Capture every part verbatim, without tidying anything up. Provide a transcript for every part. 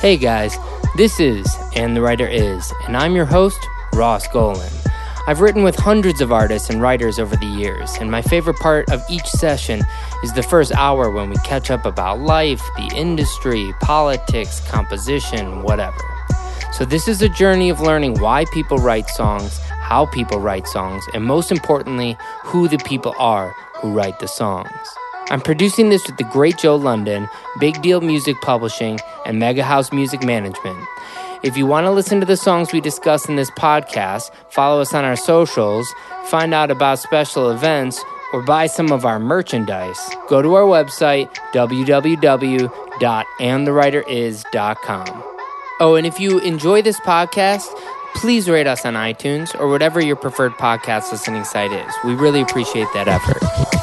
Hey guys, this is And the Writer Is, and I'm your host, Ross Golan. I've written with hundreds of artists and writers over the years, and my favorite part of each session is the first hour when we catch up about life, the industry, politics, composition, whatever. So this is a journey of learning why people write songs, how people write songs, and most importantly, who the people are who write the songs. I'm producing this with the great Joe London, Big Deal Music Publishing, and Mega House Music Management. If you want to listen to the songs we discuss in this podcast, follow us on our socials, find out about special events, or buy some of our merchandise, go to our website, w w w dot and the writer is dot com. Oh, and if you enjoy this podcast, please rate us on iTunes or whatever your preferred podcast listening site is. We really appreciate that effort.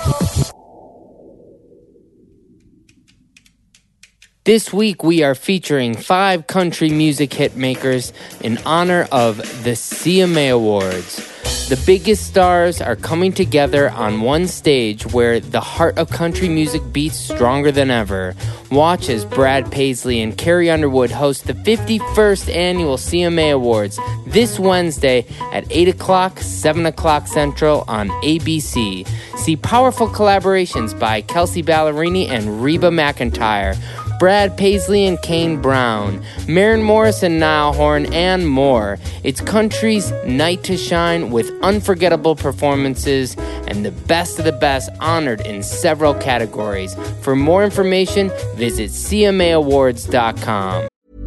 This week, we are featuring five country music hit makers in honor of the C M A Awards. The biggest stars are coming together on one stage where the heart of country music beats stronger than ever. Watch as Brad Paisley and Carrie Underwood host the fifty-first annual C M A Awards this Wednesday at eight o'clock, seven o'clock Central on A B C. See powerful collaborations by Kelsey Ballerini and Reba McEntire, Brad Paisley and Kane Brown, Maren Morris and Niall Horan, and more. It's country's night to shine with unforgettable performances and the best of the best honored in several categories. For more information, visit c m a awards dot com.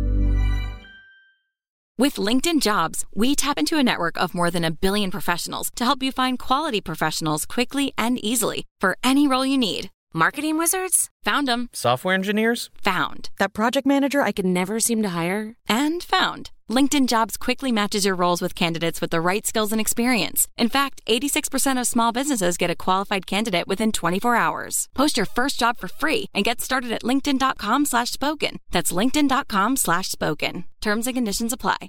With LinkedIn Jobs, we tap into a network of more than a billion professionals to help you find quality professionals quickly and easily for any role you need. Marketing wizards? Found them. Software engineers? Found. That project manager I could never seem to hire? And found. LinkedIn Jobs quickly matches your roles with candidates with the right skills and experience. In fact, eighty-six percent of small businesses get a qualified candidate within twenty-four hours. Post your first job for free and get started at linkedin.com slash spoken. That's linkedin.com slash spoken. Terms and conditions apply.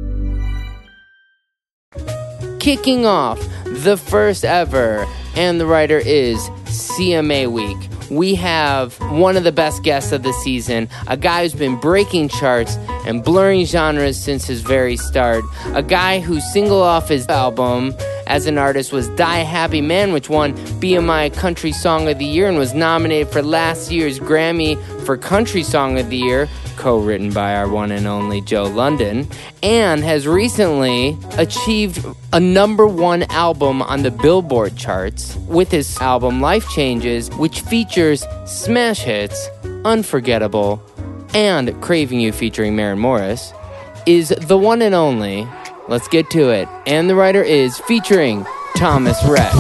Kicking off the first ever And the Writer Is C M A Week, we have one of the best guests of the season, a guy who's been breaking charts and blurring genres since his very start, a guy whose single off his album as an artist was Die Happy Man, which won B M I Country Song of the Year and was nominated for last year's Grammy for Country Song of the Year, co-written by our one and only Joe London, and has recently achieved a number one album on the Billboard charts with his album Life Changes, which features smash hits, Unforgettable, and Craving You featuring Maren Morris, is the one and only, let's get to it, And the Writer Is featuring Thomas Rhett.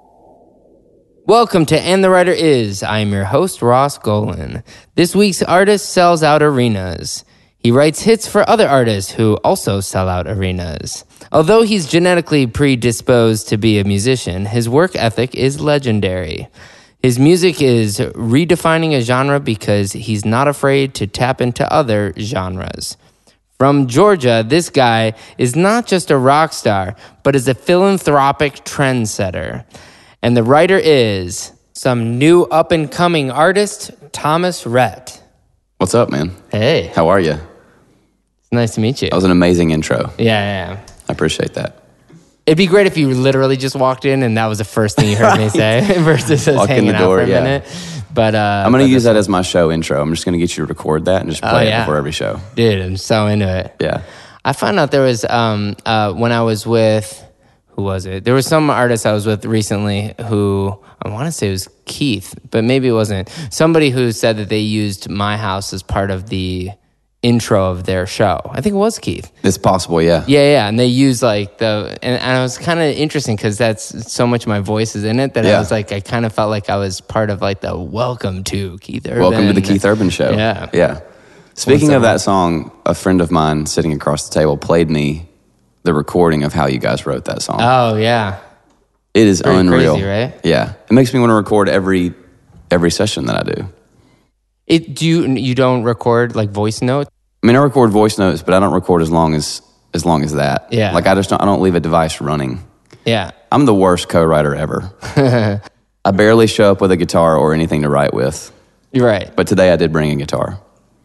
Welcome to And the Writer Is. I am your host, Ross Golan. This week's artist sells out arenas. He writes hits for other artists who also sell out arenas. Although he's genetically predisposed to be a musician, his work ethic is legendary. His music is redefining a genre because he's not afraid to tap into other genres. From Georgia, this guy is not just a rock star, but is a philanthropic trendsetter. And the writer is some new up-and-coming artist, Thomas Rhett. What's up, man? Hey. How are you? It's nice to meet you. That was an amazing intro. Yeah, yeah. I appreciate that. It'd be great if you literally just walked in and that was the first thing you heard right. me say versus us Walk hanging in the door, out for a yeah. minute. But uh, I'm going to use this, that as my show intro. I'm just going to get you to record that and just play oh, it yeah. before every show. Dude, I'm so into it. Yeah. I found out there was, um, uh, when I was with, who was it? There was some artist I was with recently who, I want to say it was Keith, but maybe it wasn't. Somebody who said that they used my house as part of the intro of their show. I think it was Keith. It's possible, yeah. Yeah, yeah, and they used like the, and, and it was kind of interesting because that's so much of my voice is in it that yeah. I was like, I kind of felt like I was part of like the welcome to Keith Urban. Welcome to the Keith Urban Show. Yeah. Yeah. Speaking of that song, a friend of mine sitting across the table played me the recording of how you guys wrote that song. Oh, yeah. It is Pretty unreal. Crazy, right? Yeah. It makes me want to record every every session that I do. It do you you don't record like voice notes? I mean, I record voice notes, but I don't record as long as as long as that. Yeah. Like I just don't, I don't leave a device running. Yeah. I'm the worst co-writer ever. I barely show up with a guitar or anything to write with. You're right. But today I did bring a guitar.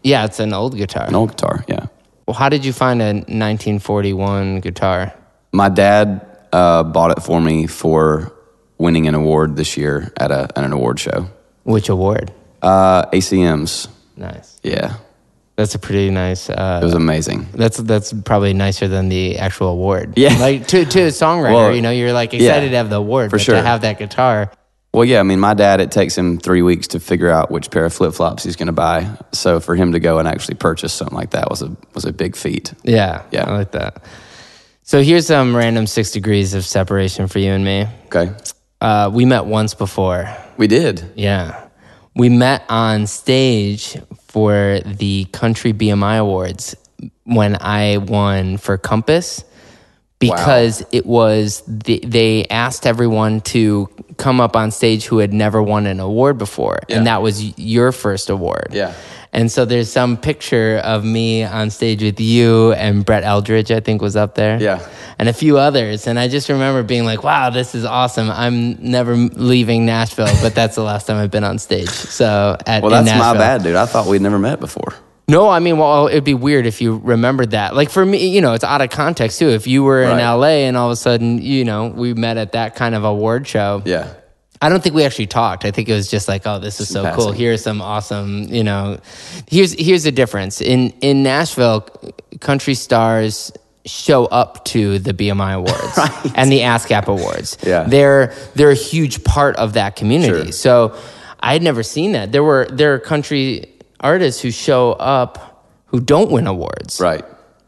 Yeah, it's an old guitar. An old guitar, yeah. Well, how did you find a nineteen forty-one guitar? My dad uh, bought it for me for winning an award this year at, a, at an award show. Which award? Uh, A C M's. Nice. Yeah. That's a pretty nice... Uh, it was amazing. That's that's probably nicer than the actual award. Yeah. Like, to, to a songwriter, well, you know, you're like excited yeah, to have the award, for but sure. to have that guitar... Well, yeah, I mean, my dad, it takes him three weeks to figure out which pair of flip-flops he's going to buy. So for him to go and actually purchase something like that was a was a big feat. Yeah, yeah, I like that. So here's some random six degrees of separation for you and me. Okay. Uh, we met once before. We did? Yeah. We met on stage for the Country B M I Awards when I won for Compass. Because wow. it was, the, they asked everyone to come up on stage who had never won an award before. Yeah. And that was your first award. Yeah. And so there's some picture of me on stage with you and Brett Eldridge, I think, was up there. Yeah. And a few others. And I just remember being like, wow, this is awesome. I'm never leaving Nashville, but that's the last time I've been on stage. So at Well, that's my bad, dude. I thought we'd never met before. No, I mean, well, it'd be weird if you remembered that. Like for me, you know, it's out of context too. If you were right. in L A and all of a sudden, you know, we met at that kind of award show. Yeah. I don't think we actually talked. I think it was just like, oh, this is so passing. cool. Here's some awesome, you know, here's here's the difference. In in Nashville, country stars show up to the B M I Awards right. and the ASCAP Awards. Yeah. They're they're a huge part of that community. Sure. So I had never seen that. There were there are country artists who show up who don't win awards. Right.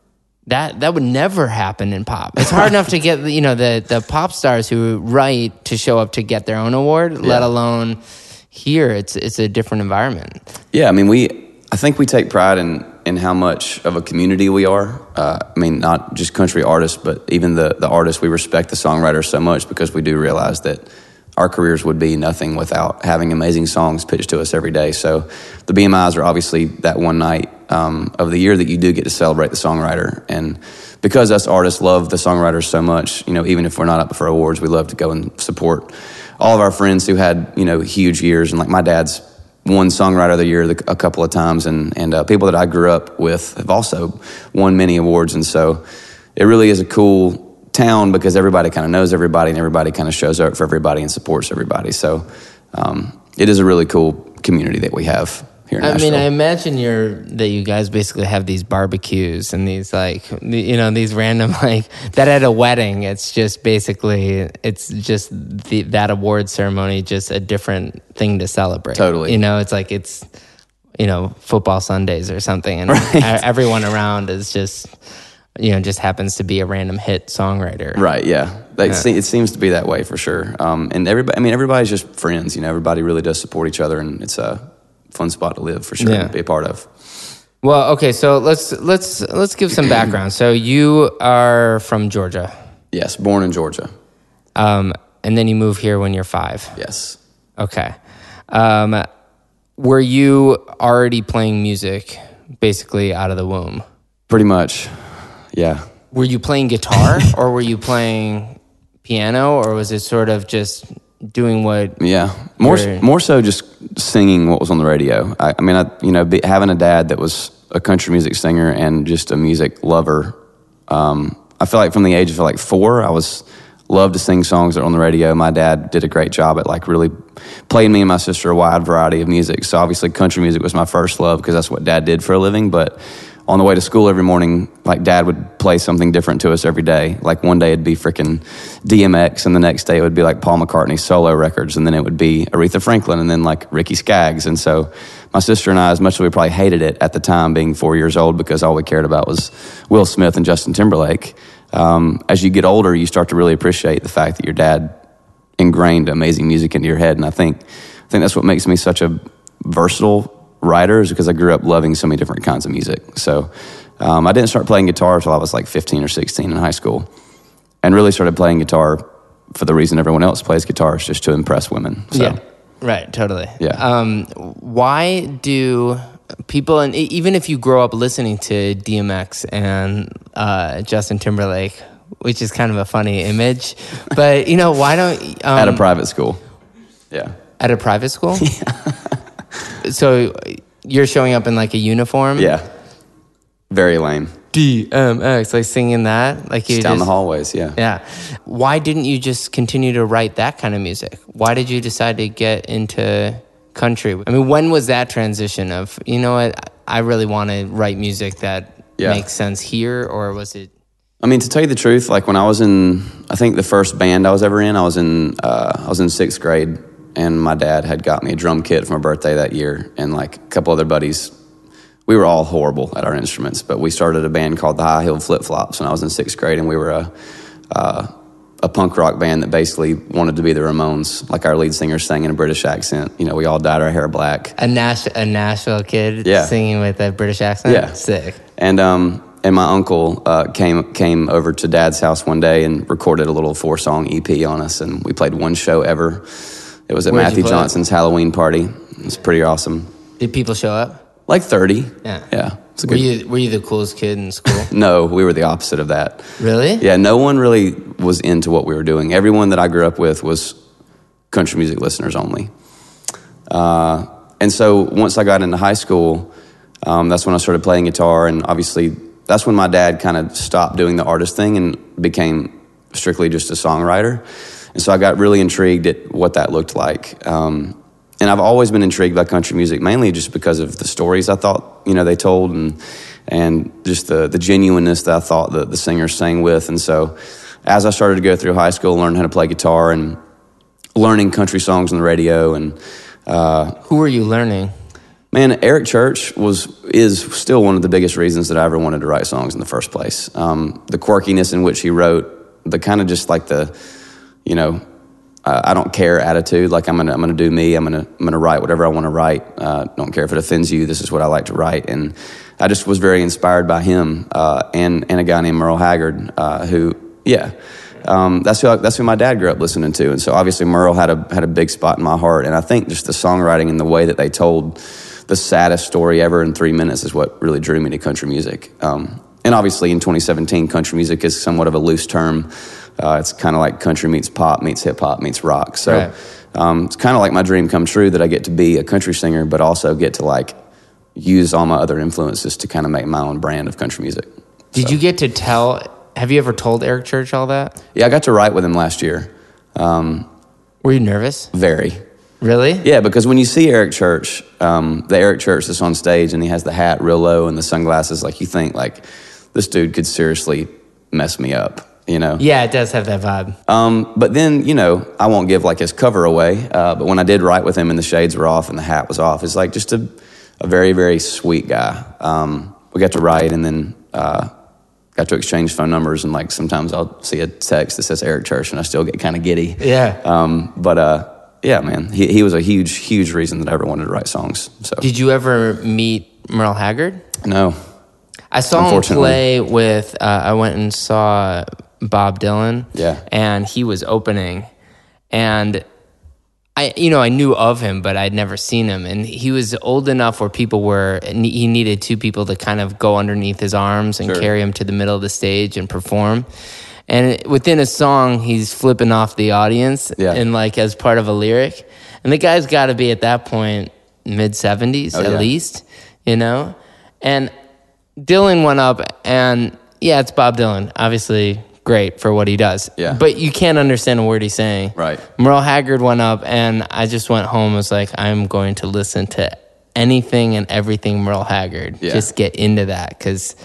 That that would never happen in pop. It's hard enough to get, you know, the, the pop stars who write to show up to get their own award, yeah. let alone here. It's it's a different environment. Yeah, I mean, we I think we take pride in, in how much of a community we are. Uh, I mean, not just country artists, but even the, the artists. We respect the songwriters so much because we do realize that our careers would be nothing without having amazing songs pitched to us every day. So the B M Is are obviously that one night um, of the year that you do get to celebrate the songwriter. And because us artists love the songwriters so much, you know, even if we're not up for awards, we love to go and support all of our friends who had, you know, huge years. And like my dad's won Songwriter of the Year a couple of times, and, and uh, people that I grew up with have also won many awards. And so it really is a cool town because everybody kind of knows everybody and everybody kind of shows up for everybody and supports everybody. So um, it is a really cool community that we have here in I Nashville. mean, I imagine you're that you guys basically have these barbecues and these like, you know, these random like that at a wedding. It's just basically, it's just the, that award ceremony, just a different thing to celebrate. Totally. You know, it's like it's, you know, football Sundays or something. And right. everyone around is just, you know, just happens to be a random hit songwriter. Right, yeah. That, yeah. It seems to be that way for sure. Um, and everybody, I mean, everybody's just friends, you know, everybody really does support each other, and it's a fun spot to live for sure, yeah. to be a part of. Well, okay, so let's let's let's give some background. So you are from Georgia. Yes, born in Georgia. Um, and then you move here when you're five. Yes. Okay. Um, were you already playing music basically out of the womb? Pretty much. Yeah. Were you playing guitar or were you playing piano, or was it sort of just doing what? Yeah, more more so just singing what was on the radio. I, I mean, I you know, be, having a dad that was a country music singer and just a music lover. Um, I feel like from the age of like four, I was loved to sing songs that were on the radio. My dad did a great job at like really playing me and my sister a wide variety of music. So obviously, country music was my first love because that's what Dad did for a living. But on the way to school every morning, like Dad would play something different to us every day. Like one day it'd be freaking D M X, and the next day it would be like Paul McCartney solo records, and then it would be Aretha Franklin, and then like Ricky Skaggs. And so my sister and I, as much as we probably hated it at the time, being four years old, because all we cared about was Will Smith and Justin Timberlake, um, as you get older, you start to really appreciate the fact that your dad ingrained amazing music into your head. And I think I think that's what makes me such a versatile writer, is because I grew up loving so many different kinds of music. So um, I didn't start playing guitar until I was like fifteen or sixteen in high school, and really started playing guitar for the reason everyone else plays guitar, is just to impress women. So, yeah, right, totally. Yeah. Um, why do people, and even if you grow up listening to D M X and uh, Justin Timberlake, which is kind of a funny image, but you know, why don't um, at a private school? Yeah. At a private school? Yeah. So you're showing up in like a uniform. Yeah, very lame. D M X, like singing that, like you just down just, the hallways. Yeah, yeah. Why didn't you just continue to write that kind of music? Why did you decide to get into country? I mean, when was that transition of, you know what, I really want to write music that yeah. makes sense here, or was it? I mean, to tell you the truth, like when I was in, I think the first band I was ever in, I was in, uh, I was in sixth grade, and my dad had got me a drum kit for my birthday that year, and like a couple other buddies. We were all horrible at our instruments, but we started a band called the High Heel Flip Flops when I was in sixth grade, and we were a uh, a punk rock band that basically wanted to be the Ramones. Like our lead singer sang in a British accent. You know, we all dyed our hair black. A Nash a Nashville kid yeah. singing with a British accent? Yeah. Sick. And um and my uncle uh, came came over to Dad's house one day and recorded a little four-song E P on us, and we played one show ever. It was at Where'd Matthew Johnson's Halloween party. It was pretty awesome. Did people show up? Like thirty. Yeah. Yeah. Were good... you were you the coolest kid in school? No, we were the opposite of that. Really? Yeah, no one really was into what we were doing. Everyone that I grew up with was country music listeners only. Uh, and so once I got into high school, um, that's when I started playing guitar, and obviously that's when my dad kind of stopped doing the artist thing and became strictly just a songwriter. And so I got really intrigued at what that looked like. Um, And I've always been intrigued by country music, mainly just because of the stories I thought, you know, they told, and and just the, the genuineness that I thought the, the singers sang with. And so as I started to go through high school, learn how to play guitar and learning country songs on the radio. And uh, who were you learning? Man, Eric Church was is still one of the biggest reasons that I ever wanted to write songs in the first place. Um, the quirkiness in which he wrote, the kind of just like the, you know, Uh, I don't care attitude. Like I'm gonna, I'm gonna do me. I'm gonna, I'm gonna write whatever I want to write. Uh, don't care if it offends you. This is what I like to write. And I just was very inspired by him uh, and and a guy named Merle Haggard, uh, who, yeah, um, that's who I, that's who my dad grew up listening to. And so obviously Merle had a had a big spot in my heart. And I think just the songwriting and the way that they told the saddest story ever in three minutes is what really drew me to country music. Um, and obviously in twenty seventeen, country music is somewhat of a loose term. Uh, it's kind of like country meets pop meets hip hop meets rock. So right. um, it's kind of like my dream come true that I get to be a country singer, but also get to like use all my other influences to kind of make my own brand of country music. Did so. you get to tell? Have you ever told Eric Church all that? Yeah, I got to write with him last year. Um, Were you nervous? Very. Really? Yeah, because when you see Eric Church, um, the Eric Church that's on stage and he has the hat real low and the sunglasses, like you think like this dude could seriously mess me up. You know? Yeah, it does have that vibe. Um, but then, you know, I won't give like his cover away. Uh, but when I did write with him and the shades were off and the hat was off, it's like just a, a very, very sweet guy. Um, we got to write and then uh, got to exchange phone numbers, and like sometimes I'll see a text that says Eric Church and I still get kind of giddy. Yeah. Um, but uh, yeah, man, he, he was a huge, huge reason that I ever wanted to write songs. So. Did you ever meet Merle Haggard? No. I saw him play with, uh, I went and saw Bob Dylan. Yeah. And he was opening. And I, you know, I knew of him, but I'd never seen him. And he was old enough where people were, he needed two people to kind of go underneath his arms and sure. carry him to the middle of the stage and perform. And within a song, he's flipping off the audience yeah. and like as part of a lyric. And the guy's got to be at that point mid seventies oh, at yeah. least, you know? And Dylan went up and yeah, it's Bob Dylan. Obviously great for what he does. Yeah. But you can't understand a word he's saying. Right. Merle Haggard went up and I just went home and was like, I'm going to listen to anything and everything Merle Haggard. Yeah. Just get into that because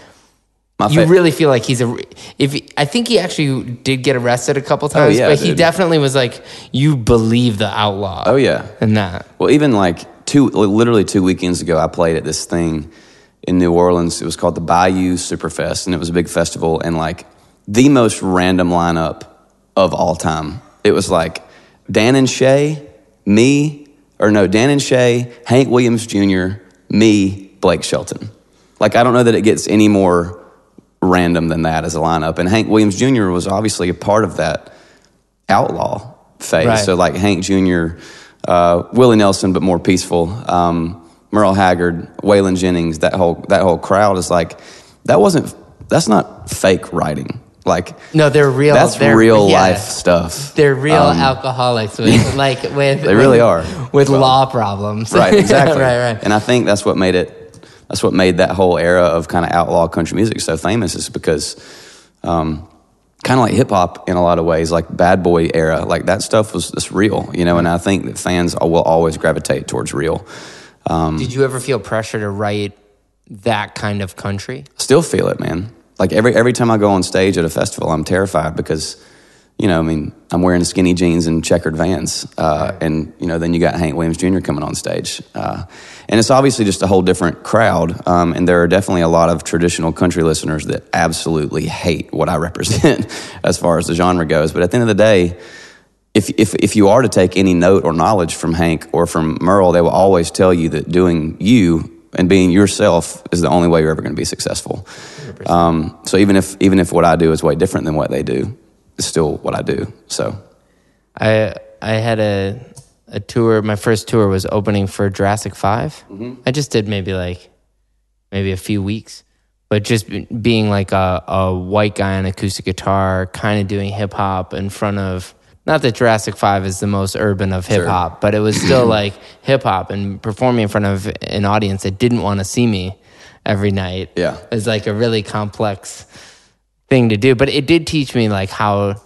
My you fa- really feel like he's a. If I think he actually did get arrested a couple times, oh, yeah, but he dude. definitely was like, you believe the outlaw. Oh yeah, and that. Well, even like two, literally two weekends ago, I played at this thing in New Orleans. It was called the Bayou Superfest, and it was a big festival, and like the most random lineup of all time. It was like Dan and Shay, me, or no, Dan and Shay, Hank Williams Junior, me, Blake Shelton. Like I don't know that it gets any more random than that as a lineup. And Hank Williams Junior was obviously a part of that outlaw phase. Right. So like Hank Junior, uh, Willie Nelson, but more peaceful, um, Merle Haggard, Waylon Jennings, that whole that whole crowd is like, that wasn't, that's not fake writing. Like, no, they're real. That's they're, real yeah, life stuff. They're real Um, alcoholics with like with They really with, are. with Well, law problems. Right, exactly. right, right. And I think that's what made it, that's what made that whole era of kind of outlaw country music so famous, is because um, kind of like hip hop in a lot of ways, like Bad Boy era, like that stuff was just real, you know, and I think that fans will always gravitate towards real. Um, Did you ever feel pressure to write that kind of country? Still feel it, man. Like every every time I go on stage at a festival, I'm terrified because, you know, I mean, I'm wearing skinny jeans and checkered Vans, uh, right. and you know, then you got Hank Williams Junior coming on stage, uh, and it's obviously just a whole different crowd. Um, and there are definitely a lot of traditional country listeners that absolutely hate what I represent as far as the genre goes. But at the end of the day, if if if you are to take any note or knowledge from Hank or from Merle, they will always tell you that doing you and being yourself is the only way you're ever going to be successful. Um, so even if even if what I do is way different than what they do, it's still what I do. So I I had a a tour. My first tour was opening for Jurassic five. Mm-hmm. I just did maybe like maybe a few weeks, but just being like a, a white guy on acoustic guitar, kind of doing hip hop in front of. Not that Jurassic five is the most urban of hip hop, sure. but it was still like hip hop, and performing in front of an audience that didn't want to see me every night. Yeah, is like a really complex thing to do. But it did teach me like how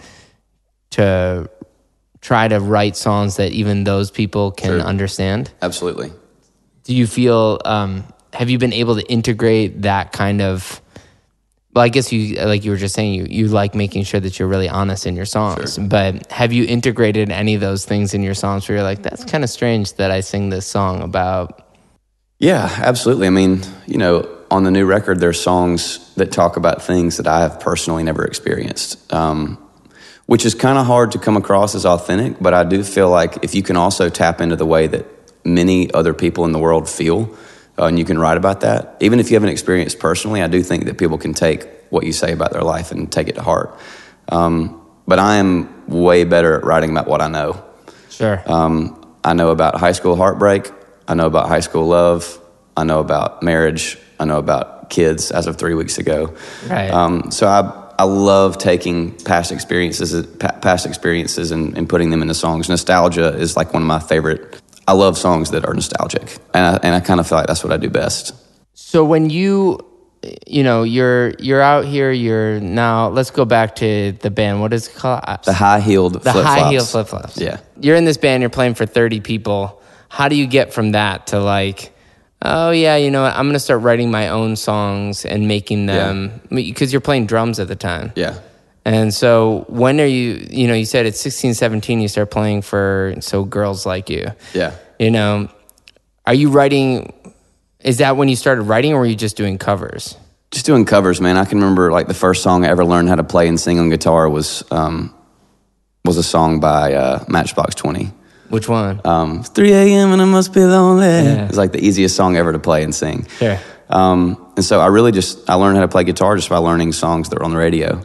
to try to write songs that even those people can sure. understand. Absolutely. Do you feel? Um, have you been able to integrate that kind of? Well, I guess you, like you were just saying, you, you like making sure that you're really honest in your songs. Sure. But have you integrated any of those things in your songs where you're like, that's kind of strange that I sing this song about? Yeah, absolutely. I mean, you know, on the new record, there's songs that talk about things that I have personally never experienced, um, which is kind of hard to come across as authentic. But I do feel like if you can also tap into the way that many other people in the world feel, Uh, and you can write about that. Even if you haven't experienced personally, I do think that people can take what you say about their life and take it to heart. Um, but I am way better at writing about what I know. Sure. Um, I know about high school heartbreak. I know about high school love. I know about marriage. I know about kids as of three weeks ago. Right. Um, so I I love taking past experiences, past experiences, and, and putting them into songs. Nostalgia is like one of my favorite. I love songs that are nostalgic, and I, and I kind of feel like that's what I do best. So when you, you know, you're you're out here, you're now. Let's go back to the band. What is it called? The high heeled. The high heel flip flops. Yeah. You're in this band. You're playing for thirty people. How do you get from that to like, oh yeah, you know what? I'm gonna start writing my own songs and making them because yeah. you're playing drums at the time. Yeah. And so when are you, you know, you said at sixteen, seventeen, you start playing for So Girls Like You. Yeah. You know, are you writing, is that when you started writing, or were you just doing covers? Just doing covers, man. I can remember like the first song I ever learned how to play and sing on guitar was um, was a song by uh, Matchbox twenty. Which one? Um, three a.m. and I must be lonely. Yeah. It's like the easiest song ever to play and sing. Sure. Um, and so I really just, I learned how to play guitar just by learning songs that were on the radio.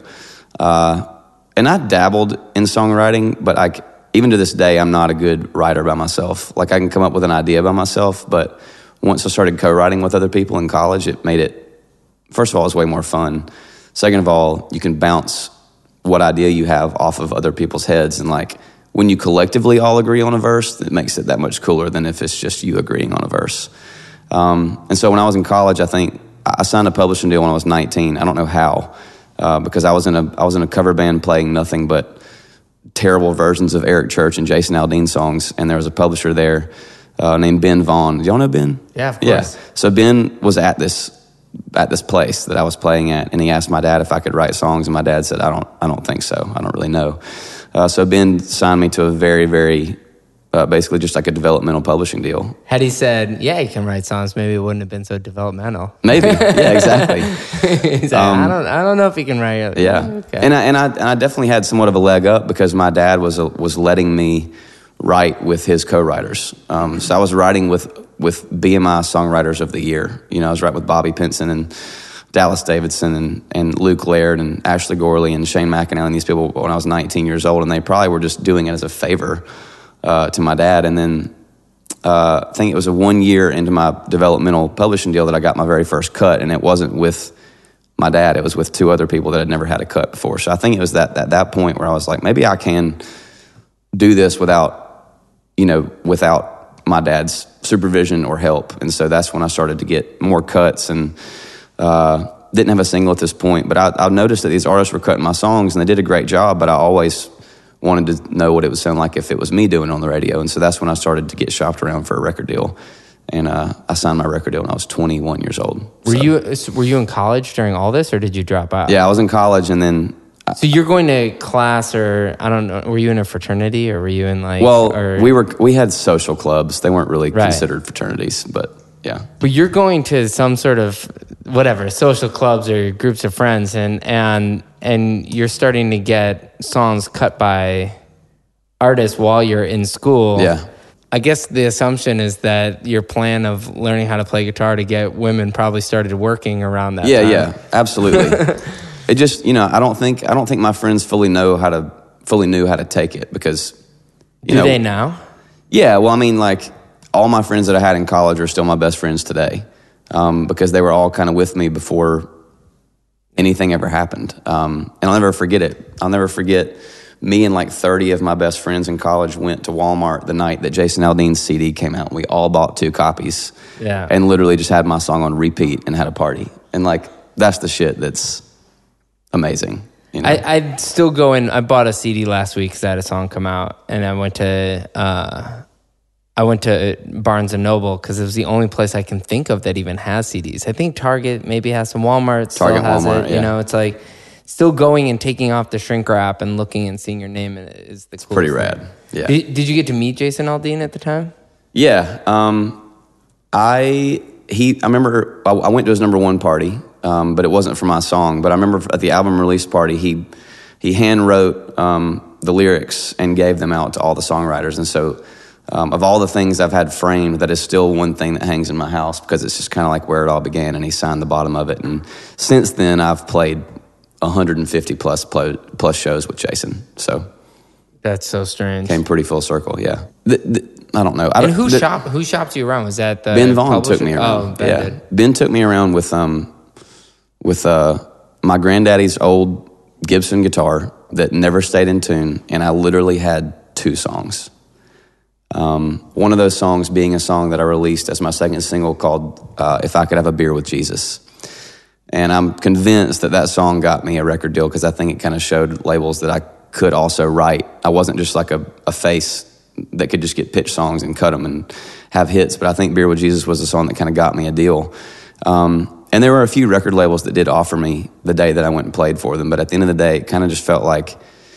Uh, and I dabbled in songwriting, but I, even to this day, I'm not a good writer by myself. Like I can come up with an idea by myself, but once I started co-writing with other people in college, it made it, first of all, it's way more fun. Second of all, you can bounce what idea you have off of other people's heads. And like when you collectively all agree on a verse, it makes it that much cooler than if it's just you agreeing on a verse. Um, and so when I was in college, I think I signed a publishing deal when I was nineteen. I don't know how. Uh, because I was in a I was in a cover band playing nothing but terrible versions of Eric Church and Jason Aldean songs, and there was a publisher there uh, named Ben Vaughn. Do y'all know Ben? Yeah, of course. Yeah. So Ben was at this at this place that I was playing at, and he asked my dad if I could write songs, and my dad said, "I don't I don't think so. I don't really know." Uh, so Ben signed me to a very very uh, basically just like a developmental publishing deal. Had he said, "Yeah, you can write songs," maybe it wouldn't have been so developmental. Maybe, yeah, exactly. He's like, um, I don't, I don't know if he can write it. Yeah, okay. and I, and I and I definitely had somewhat of a leg up because my dad was a, was letting me write with his co-writers. Um, so I was writing with with B M I Songwriters of the Year. You know, I was writing with Bobby Pinson and Dallas Davidson and, and Luke Laird and Ashley Gorley and Shane McAnally and these people when I was nineteen years old, and they probably were just doing it as a favor uh, to my dad. And then uh, I think it was a one year into my developmental publishing deal that I got my very first cut, and it wasn't with my dad. It was with two other people that had never had a cut before. So I think it was that that, that point where I was like, maybe I can do this without, you know, without my dad's supervision or help. And so that's when I started to get more cuts, and uh, didn't have a single at this point. But I, I noticed that these artists were cutting my songs, and they did a great job, but I always wanted to know what it would sound like if it was me doing it on the radio. And so that's when I started to get shopped around for a record deal. And uh, I signed my record deal when I was twenty-one years old. Were so. you were you in college during all this, or did you drop out? Yeah, I was in college, and then... So you're going to class, or I don't know, were you in a fraternity, or were you in like... Well, or, we were we had social clubs. They weren't really right. considered fraternities, but yeah. But you're going to some sort of, whatever, social clubs or groups of friends, and and and you're starting to get songs cut by artists while you're in school. Yeah. I guess the assumption is that your plan of learning how to play guitar to get women probably started working around that yeah, time. Yeah, absolutely. It just, you know, I don't think I don't think my friends fully know how to fully knew how to take it, because you Do know, they now? Yeah, well, I mean, like all my friends that I had in college are still my best friends today, um, because they were all kind of with me before anything ever happened. Um, and I'll never forget it. I'll never forget me and like thirty of my best friends in college went to Walmart the night that Jason Aldean's C D came out. We all bought two copies, yeah, and literally just had my song on repeat and had a party. And like that's the shit that's amazing. You know? I, I'd still go in. I bought a C D last week because I had a song come out, and I went to uh, I went to Barnes and Noble because it was the only place I can think of that even has C Ds. I think Target maybe has some. Walmart still Target, has Walmart, it. yeah. You know, it's like still going and taking off the shrink wrap and looking and seeing your name in it is the coolest pretty thing. rad. Yeah. Did, did you get to meet Jason Aldean at the time? Yeah. Um, I he I remember I, I went to his number one party. Um, but it wasn't for my song. But I remember at the album release party, he he hand wrote um, the lyrics and gave them out to all the songwriters. And so, um, of all the things I've had framed, that is still one thing that hangs in my house, because it's just kind of like where it all began. And he signed the bottom of it. And since then, I've played one hundred fifty plus plus shows with Jason. So that's so strange. Came pretty full circle. Yeah. The, the, I don't know. I and don't, who the, shop who shopped you around? Was that the Ben Vaughn publisher? took me around? Oh, Ben yeah. did. Ben took me around with um. with uh, my granddaddy's old Gibson guitar that never stayed in tune, and I literally had two songs. Um, one of those songs being a song that I released as my second single called uh, If I Could Have a Beer with Jesus. And I'm convinced that that song got me a record deal, because I think it kind of showed labels that I could also write. I wasn't just like a, a face that could just get pitch songs and cut them and have hits, but I think Beer with Jesus was a song that kind of got me a deal. Um, And there were a few record labels that did offer me the day that I went and played for them. But at the end of the day, it kind of just felt like,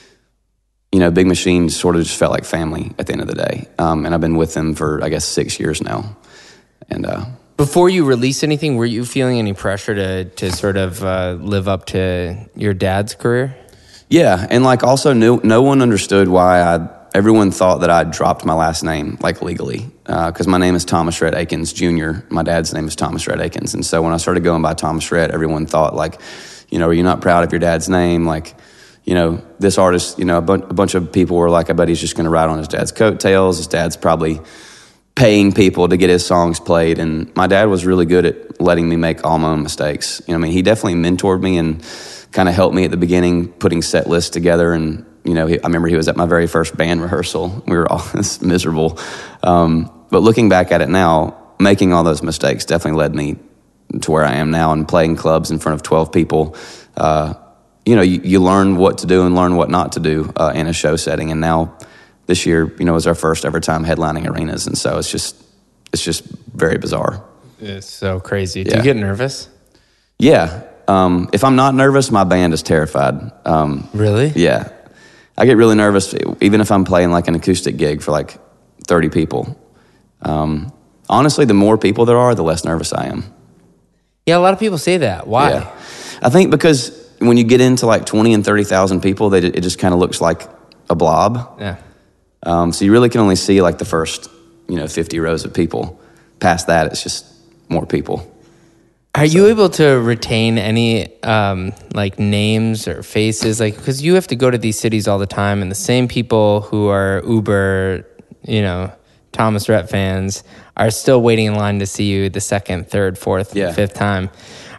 you know, Big Machine sort of just felt like family at the end of the day. Um, and I've been with them for, I guess, six years now. And uh, before you released anything, were you feeling any pressure to to sort of uh, live up to your dad's career? Yeah, and like also no, no one understood why I, everyone thought that I dropped my last name, like legally, because uh, my name is Thomas Rhett Akins Junior My dad's name is Thomas Rhett Akins. And so when I started going by Thomas Rhett, everyone thought like, you know, are you not proud of your dad's name? Like, you know, this artist, you know, a, bu- a bunch of people were like, I bet he's just going to ride on his dad's coattails. His dad's probably paying people to get his songs played. And my dad was really good at letting me make all my own mistakes. You know, I mean, he definitely mentored me and kind of helped me at the beginning, putting set lists together. And you know, he, I remember he was at my very first band rehearsal. We were all miserable. Um, but looking back at it now, making all those mistakes definitely led me to where I am now, and playing clubs in front of twelve people. Uh, you know, you, you learn what to do and learn what not to do uh, in a show setting. And now this year, you know, was our first ever time headlining arenas. And so it's just, it's just very bizarre. It's so crazy. Yeah. Do you get nervous? Yeah. Um, if I'm not nervous, my band is terrified. Um, really? Yeah. I get really nervous even if I'm playing like an acoustic gig for like thirty people. Um, honestly, the more people there are, the less nervous I am. Yeah, a lot of people say that. Why? Yeah. I think because when you get into like twenty and thirty thousand people, they, it just kind of looks like a blob. Yeah. Um, so you really can only see like the first, you know, fifty rows of people. Past that, it's just more people. Are so. you able to retain any um, like names or faces? Like, because you have to go to these cities all the time, and the same people who are uber, you know, Thomas Rhett fans are still waiting in line to see you the second, third, fourth, yeah. fifth time.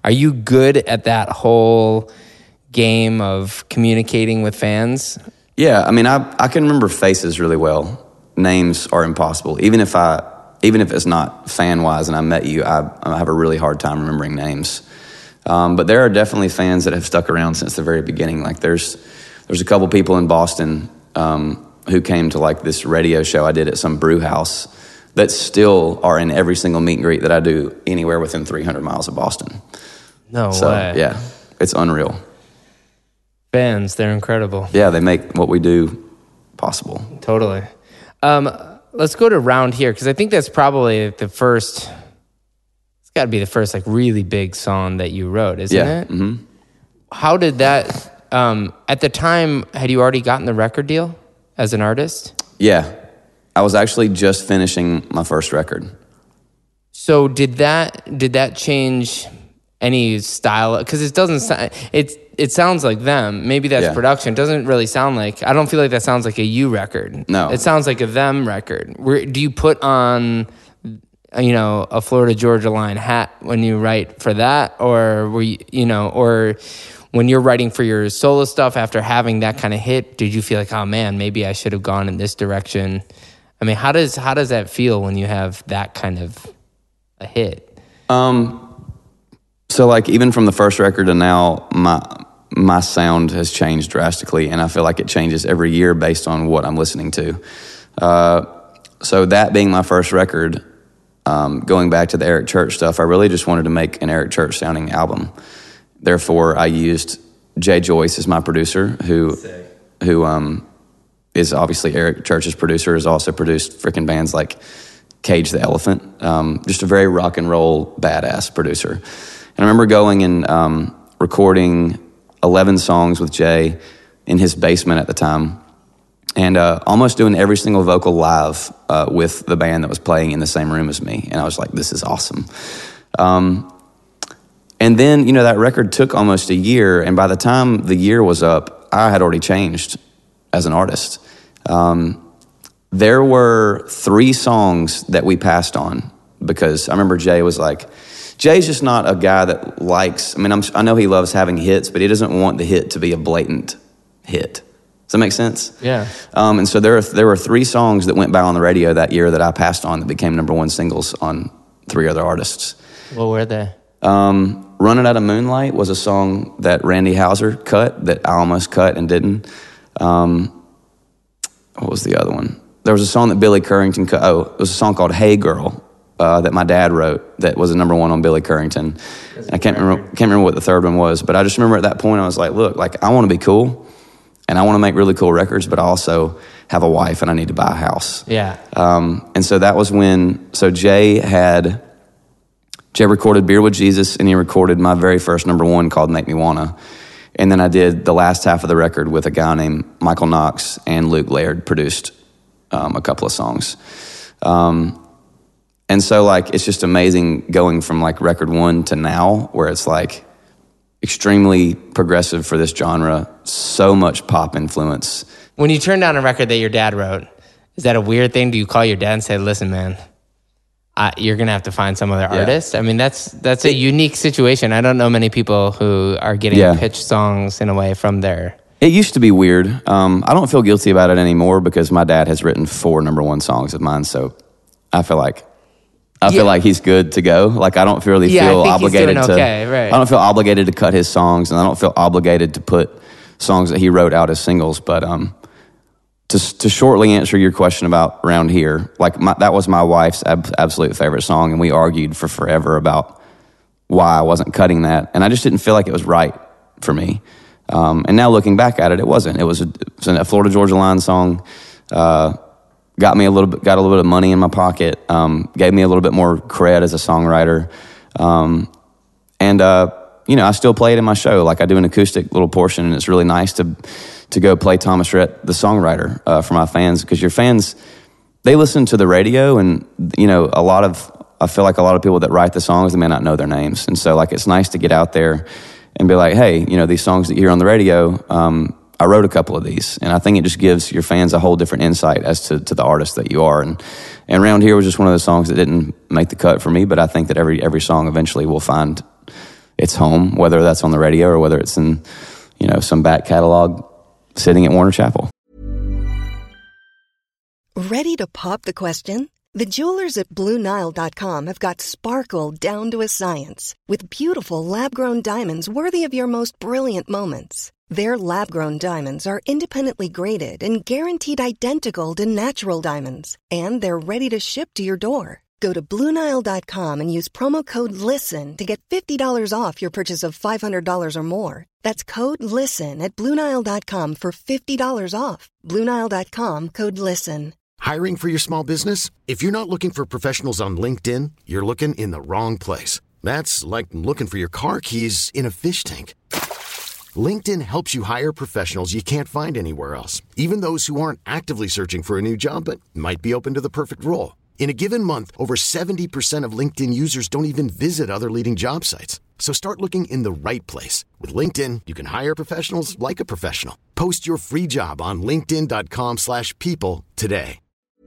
Are you good at that whole game of communicating with fans? Yeah, I mean, I I can remember faces really well. Names are impossible. Even if I, even if it's not fan-wise and I met you, I, I have a really hard time remembering names. Um, but there are definitely fans that have stuck around since the very beginning. Like there's there's a couple people in Boston um, who came to like this radio show I did at some brew house that still are in every single meet and greet that I do anywhere within three hundred miles of Boston. No so, way. Yeah, it's unreal. Fans, they're incredible. Yeah, they make what we do possible. Totally. Um, let's go to Round Here, because I think that's probably the first, it's got to be the first like really big song that you wrote, isn't yeah. it? Mm-hmm. How did that, um, at the time, had you already gotten the record deal as an artist? Yeah. I was actually just finishing my first record. So did that did that change any style? Because it doesn't sound, it, it sounds like them. Maybe that's yeah. production. It doesn't really sound like, I don't feel like that sounds like a you record. No. It sounds like a them record. Where, do you put on, you know, a Florida Georgia Line hat when you write for that? Or were you, you know, or when you're writing for your solo stuff after having that kind of hit, did you feel like, oh man, maybe I should have gone in this direction? I mean, how does how does that feel when you have that kind of a hit? Um, so like even from the first record to now, my my sound has changed drastically, and I feel like it changes every year based on what I'm listening to. Uh, so that being my first record, um, going back to the Eric Church stuff, I really just wanted to make an Eric Church sounding album. Therefore, I used Jay Joyce as my producer, who Sick. who um. is obviously Eric Church's producer, has also produced freaking bands like Cage the Elephant. Um, just a very rock and roll badass producer. And I remember going and um, recording eleven songs with Jay in his basement at the time, and uh, almost doing every single vocal live uh, with the band that was playing in the same room as me. And I was like, this is awesome. Um, and then, you know, that record took almost a year, and by the time the year was up, I had already changed as an artist. Um, there were three songs that we passed on because I remember Jay was like, Jay's just not a guy that likes, I mean, I'm, I know he loves having hits, but he doesn't want the hit to be a blatant hit. Does that make sense? Yeah. Um, and so there, are, there were three songs that went by on the radio that year that I passed on that became number one singles on three other artists. What were they? Um, Running Out of Moonlight was a song that Randy Houser cut that I almost cut and didn't. Um, what was the other one? There was a song that Billy Currington cut. Oh, it was a song called Hey Girl uh, that my dad wrote that was a number one on Billy Currington. I can't remember, can't remember what the third one was, but I just remember at that point I was like, look, like I want to be cool and I want to make really cool records, but I also have a wife and I need to buy a house. Yeah. Um, and so that was when, so Jay had, Jay recorded Beer with Jesus and he recorded my very first number one called Make Me Wanna. And then I did the last half of the record with a guy named Michael Knox, and Luke Laird produced um, a couple of songs. Um, and so, like, it's just amazing going from, like, record one to now, where it's, like, extremely progressive for this genre, so much pop influence. When you turn down a record that your dad wrote, is that a weird thing? Do you call your dad and say, listen, man, I, you're going to have to find some other yeah. artist? I mean, that's that's a unique situation. I don't know many people who are getting yeah. pitched songs in a way from there. It used to be weird. Um, I don't feel guilty about it anymore because my dad has written four number one songs of mine, so I feel like I yeah. feel like he's good to go. Like I don't really yeah, feel I think obligated he's doing to. Okay, right. I don't feel obligated to cut his songs, and I don't feel obligated to put songs that he wrote out as singles. But um, to to shortly answer your question about Round Here, like my, that was my wife's ab- absolute favorite song, and we argued for forever about why I wasn't cutting that, and I just didn't feel like it was right for me. Um, and now looking back at it, it wasn't. It was a, it was a Florida Georgia Line song. Uh, got me a little bit, got a little bit of money in my pocket. Um, gave me a little bit more cred as a songwriter. Um, and uh, you know, I still play it in my show. Like I do an acoustic little portion, and it's really nice to to go play Thomas Rhett, the songwriter, uh, for my fans, because your fans, they listen to the radio, and you know, a lot of I feel like a lot of people that write the songs, they may not know their names, and so like it's nice to get out there and be like, hey, you know, these songs that you hear on the radio, um, I wrote a couple of these. And I think it just gives your fans a whole different insight as to, to the artist that you are. And and Round Here was just one of those songs that didn't make the cut for me, but I think that every every song eventually will find it's home, whether that's on the radio or whether it's in, you know, some back catalog sitting at Warner Chappell. Ready to pop the question? The jewelers at Blue Nile dot com have got sparkle down to a science with beautiful lab-grown diamonds worthy of your most brilliant moments. Their lab-grown diamonds are independently graded and guaranteed identical to natural diamonds, and they're ready to ship to your door. Go to Blue Nile dot com and use promo code LISTEN to get fifty dollars off your purchase of five hundred dollars or more. That's code LISTEN at Blue Nile dot com for fifty dollars off. Blue Nile dot com, code LISTEN. Hiring for your small business? If you're not looking for professionals on LinkedIn, you're looking in the wrong place. That's like looking for your car keys in a fish tank. LinkedIn helps you hire professionals you can't find anywhere else, even those who aren't actively searching for a new job but might be open to the perfect role. In a given month, over seventy percent of LinkedIn users don't even visit other leading job sites. So start looking in the right place. With LinkedIn, you can hire professionals like a professional. Post your free job on linkedin dot com slash people today.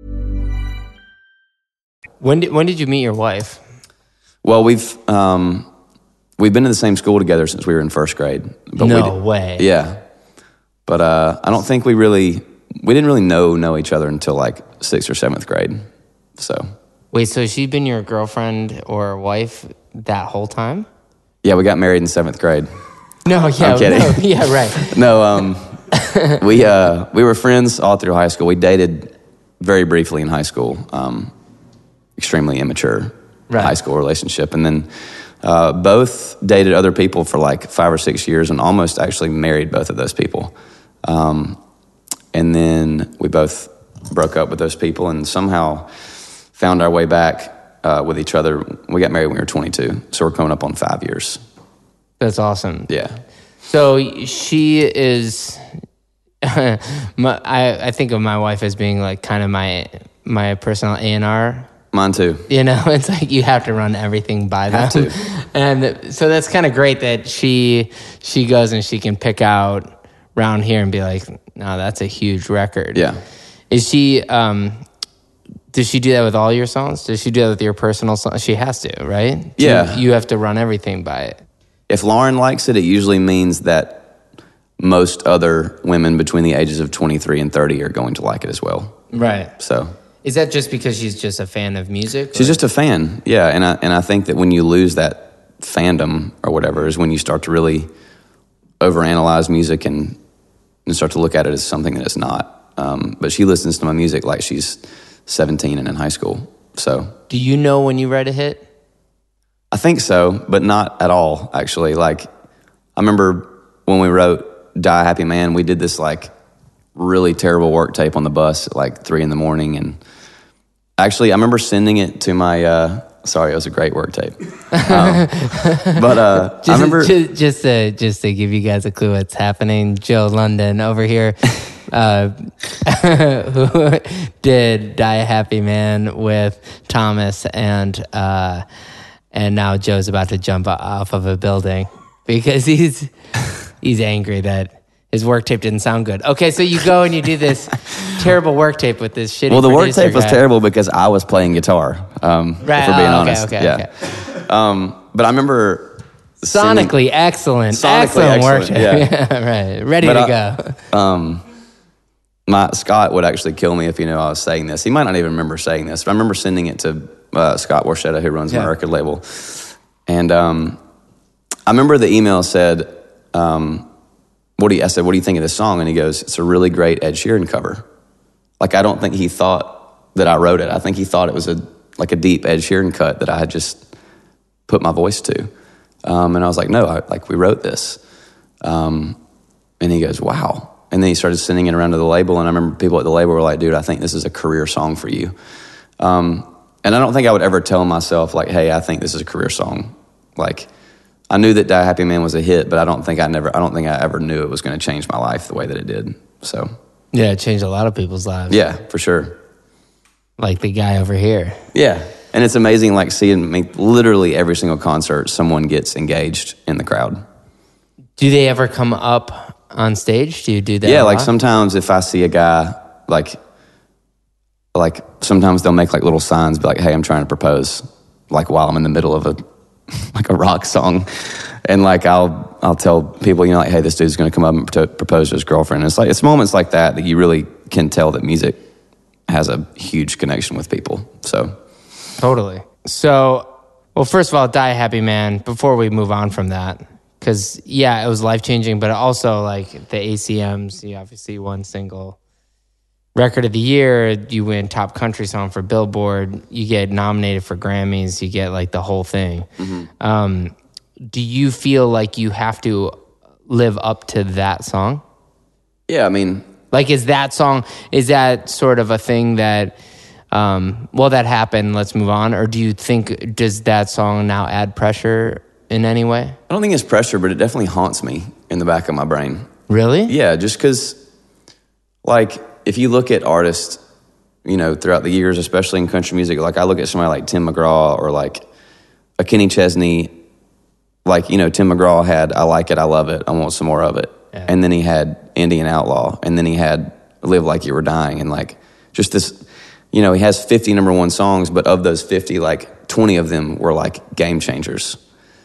When did, when did you meet your wife? Well, we've um, we've been in the same school together since we were in first grade. But no we way. Yeah. But uh, I don't think we really, we didn't really know know each other until like sixth or seventh grade. So. Wait, so she'd been your girlfriend or wife that whole time? Yeah, we got married in seventh grade. No, yeah, I'm kidding. No, yeah, right. no, um, we uh, we were friends all through high school. We dated very briefly in high school. Um, extremely immature right. high school relationship, and then uh, both dated other people for like five or six years, and almost actually married both of those people. Um, and then we both broke up with those people, and somehow found our way back uh, with each other. We got married when we were twenty-two, so we're coming up on five years. That's awesome. Yeah. So she is, my, I, I think of my wife as being like kind of my my personal A and R. Mine too. You know, it's like you have to run everything by them. Have to. And so that's kind of great that she she goes and she can pick out around here and be like, no, that's a huge record. Yeah. Is she, um, does she do that with all your songs? Does she do that with your personal songs? She has to, right? Yeah. You, you have to run everything by it. If Lauren likes it, it usually means that most other women between the ages of twenty-three and thirty are going to like it as well. Right. So. Is that just because she's just a fan of music? She's or? just a fan, yeah. And I and I think that when you lose that fandom or whatever is when you start to really overanalyze music and, and start to look at it as something that it's not. Um, but she listens to my music like she's seventeen and in high school. So. Do you know when you write a hit? I think so, but not at all, actually. Like, I remember when we wrote Die Happy Man, we did this, like, really terrible work tape on the bus at, like, three in the morning. And actually, I remember sending it to my, uh, sorry, it was a great work tape. Um, but uh, just, I remember... Just, just, to, just to give you guys a clue what's happening, Joe London over here, uh, who did Die Happy Man with Thomas and... Uh, And now Joe's about to jump off of a building because he's he's angry that his work tape didn't sound good. Okay, so you go and you do this terrible work tape with this shitty. Well, the work tape guy. was terrible because I was playing guitar. Um, right. If we're being oh, okay, honest, okay, yeah. Okay. Um, but I remember sonically singing, excellent, sonically excellent, work excellent, tape. Yeah. yeah, right, ready but to I, go. Um, my Scott would actually kill me if he knew I was saying this. He might not even remember saying this, but I remember sending it to uh, Scott Warshetta, who runs yeah. my record label. And um, I remember the email said, um, "What do you?" I said, "What do you think of this song?" And he goes, "It's a really great Ed Sheeran cover." Like, I don't think he thought that I wrote it. I think he thought it was a like a deep Ed Sheeran cut that I had just put my voice to. Um, and I was like, "No, I, like we wrote this." Um, and he goes, "Wow." And then he started sending it around to the label. And I remember people at the label were like, "Dude, I think this is a career song for you." Um, and I don't think I would ever tell myself like, "Hey, I think this is a career song." Like, I knew that Die Happy Man was a hit, but I don't think I never, I don't think I ever knew it was going to change my life the way that it did. So, yeah, it changed a lot of people's lives. Yeah, for sure. Like the guy over here. Yeah, and it's amazing, like seeing me literally every single concert, someone gets engaged in the crowd. Do they ever come up on stage? Do you do that? Yeah, a like lot? sometimes if I see a guy, like, like sometimes they'll make like little signs, be like, "Hey, I'm trying to propose," like while I'm in the middle of a like a rock song, And like I'll I'll tell people, you know, like, hey, this dude's going to come up and pro- propose to his girlfriend. And it's like it's moments like that that you really can tell that music has a huge connection with people. So totally. So, well, first of all, Die a Happy Man. Before we move on from that, because yeah, it was life changing, but also like the A C Ms. You obviously won single record of the year. You win top country song for Billboard. You get nominated for Grammys. You get like the whole thing. Mm-hmm. Um, do you feel like you have to live up to that song? Yeah, I mean, like, is that song, is that sort of a thing that, um, well, that happened, let's move on? Or do you think, does that song now add pressure in any way? I don't think it's pressure, but it definitely haunts me in the back of my brain. Really? Yeah, just because, like, if you look at artists, you know, throughout the years, especially in country music, like I look at somebody like Tim McGraw or like a Kenny Chesney. Like, you know, Tim McGraw had I Like It, I Love It, I Want Some More of It. Yeah. And then he had Indian Outlaw. And then he had Live Like You Were Dying. And like, just this, you know, he has fifty number one songs, but of those fifty, like twenty of them were like game changers.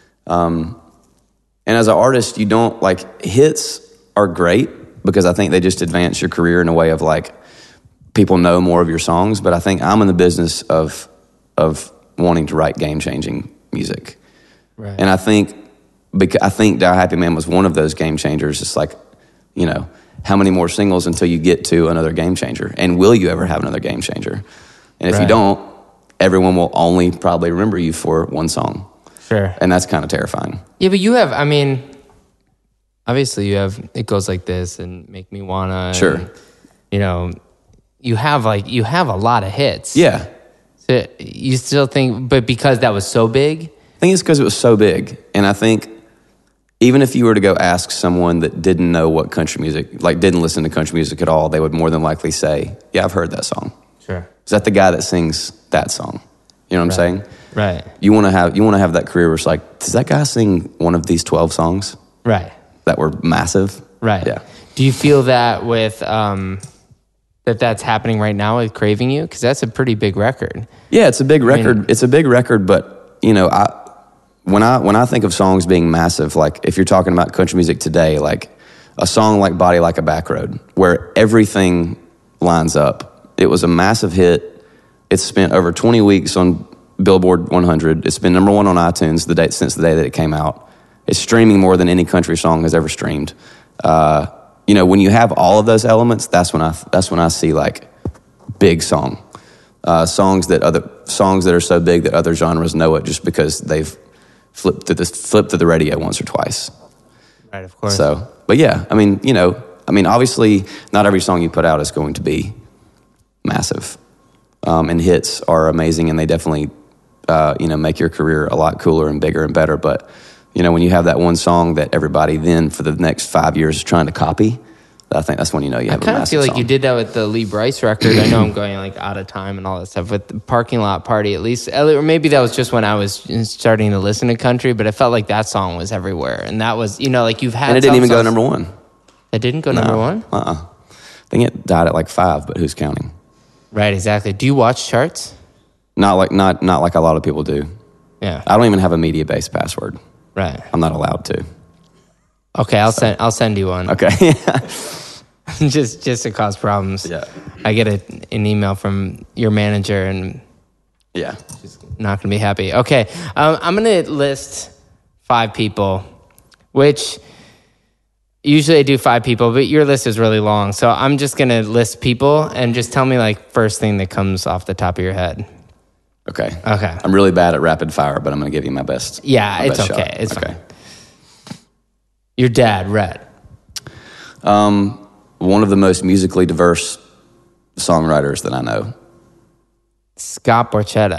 Um, and as an artist, you don't, like, hits are great because I think they just advance your career in a way of like, people know more of your songs. But I think I'm in the business of of wanting to write game changing music. Right. And I think, because I think Die a Happy Man was one of those game changers. It's like, you know, how many more singles until you get to another game changer? And will you ever have another game changer? And if right. you don't, everyone will only probably remember you for one song. Sure. And that's kind of terrifying. Yeah, but you have, I mean, obviously you have It Goes Like This and Make Me Wanna. Sure. And, you know, you have like, you have a lot of hits. Yeah. So you still think, but because that was so big? I think it's because it was so big. And I think even if you were to go ask someone that didn't know what country music, like didn't listen to country music at all, they would more than likely say, yeah, I've heard that song. Sure. Is that the guy that sings that song? You know what right. I'm saying? Right. You want to have you want to have that career where it's like, does that guy sing one of these twelve songs? Right. That were massive? Right. Yeah. Do you feel that with, um, that that's happening right now with Craving You? Because that's a pretty big record. Yeah, it's a big record. I mean, it's a big record, but, you know, I... When I when I think of songs being massive, like if you're talking about country music today, like a song like Body Like a Back Road, where everything lines up. It was a massive hit. It's spent over twenty weeks on Billboard one hundred. It's been number one on iTunes the day, since the day that it came out. It's streaming more than any country song has ever streamed. Uh, you know, when you have all of those elements, that's when I that's when I see like big song. Uh, songs that other songs that are so big that other genres know it just because they've Flip to the flip to the radio once or twice. Right, of course. So, but yeah, I mean, you know, I mean, obviously, not every song you put out is going to be massive, um, and hits are amazing, and they definitely, uh, you know, make your career a lot cooler and bigger and better. But you know, when you have that one song that everybody then for the next five years is trying to copy, I think that's when you know you have a massive song. I kind of feel like song. you did that with the Lee Brice record. I know I'm going like out of time and all that stuff with the Parking Lot Party, at least. Or maybe that was just when I was starting to listen to country, but it felt like that song was everywhere. And that was, you know, like you've had And it didn't even songs, go number one. It didn't go no, number one? Uh-uh. I think it died at like five, but who's counting? Right, exactly. Do you watch charts? Not like not not like a lot of people do. Yeah. I don't even have a media-based password. Right. I'm not allowed to. Okay, I'll so. send I'll send you one. Okay. just just to cause problems. Yeah. I get a, an email from your manager and yeah, she's not going to be happy. Okay, um, I'm going to list five people, which usually I do five people, but your list is really long. So I'm just going to list people and just tell me like first thing that comes off the top of your head. Okay. Okay. I'm really bad at rapid fire, but I'm going to give you my best. Yeah, my it's best okay. shot. It's okay. fine. Your dad, Rhett. Um, one of the most musically diverse songwriters that I know. Scott Borchetta.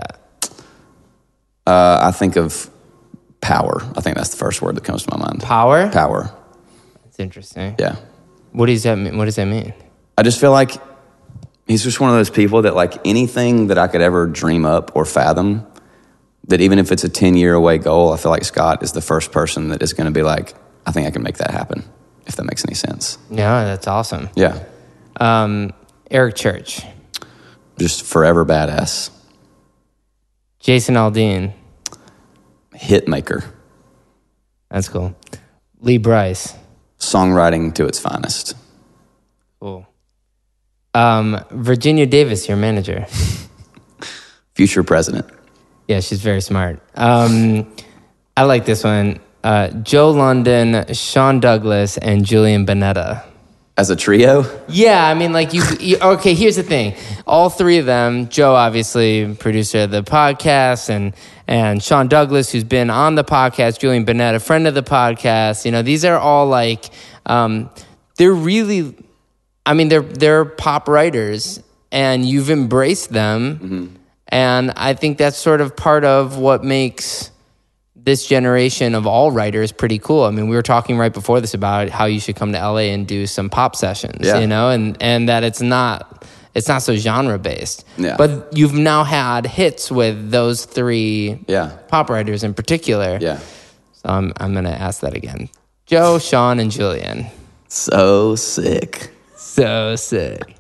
Uh, I think of power. I think that's the first word that comes to my mind. Power? Power. That's interesting. Yeah. What does that mean? What does that mean? I just feel like he's just one of those people that like anything that I could ever dream up or fathom, that even if it's a ten-year away goal, I feel like Scott is the first person that is going to be like, I think I can make that happen, if that makes any sense. Yeah, that's awesome. Yeah. Um, Eric Church. Just forever badass. Jason Aldean. Hit maker. That's cool. Lee Brice. Songwriting to its finest. Cool. Um, Virginia Davis, your manager. Future president. Yeah, she's very smart. Um, I like this one. Uh, Joe London, Sean Douglas, and Julian Bonetta. As a trio? Yeah, I mean, like you, you. Okay, here's the thing. All three of them. Joe, obviously, producer of the podcast, and and Sean Douglas, who's been on the podcast. Julian Bonetta, friend of the podcast. You know, these are all like, um, they're really. I mean, they're they're pop writers, and you've embraced them, mm-hmm. and I think that's sort of part of what makes this generation of all writers pretty cool. I mean, we were talking right before this about how you should come to L A and do some pop sessions, yeah. you know, and, and that it's not it's not so genre based. Yeah. But you've now had hits with those three yeah. pop writers in particular. Yeah. So I'm I'm gonna ask that again. Joe, Sean, and Julian. So sick. So sick.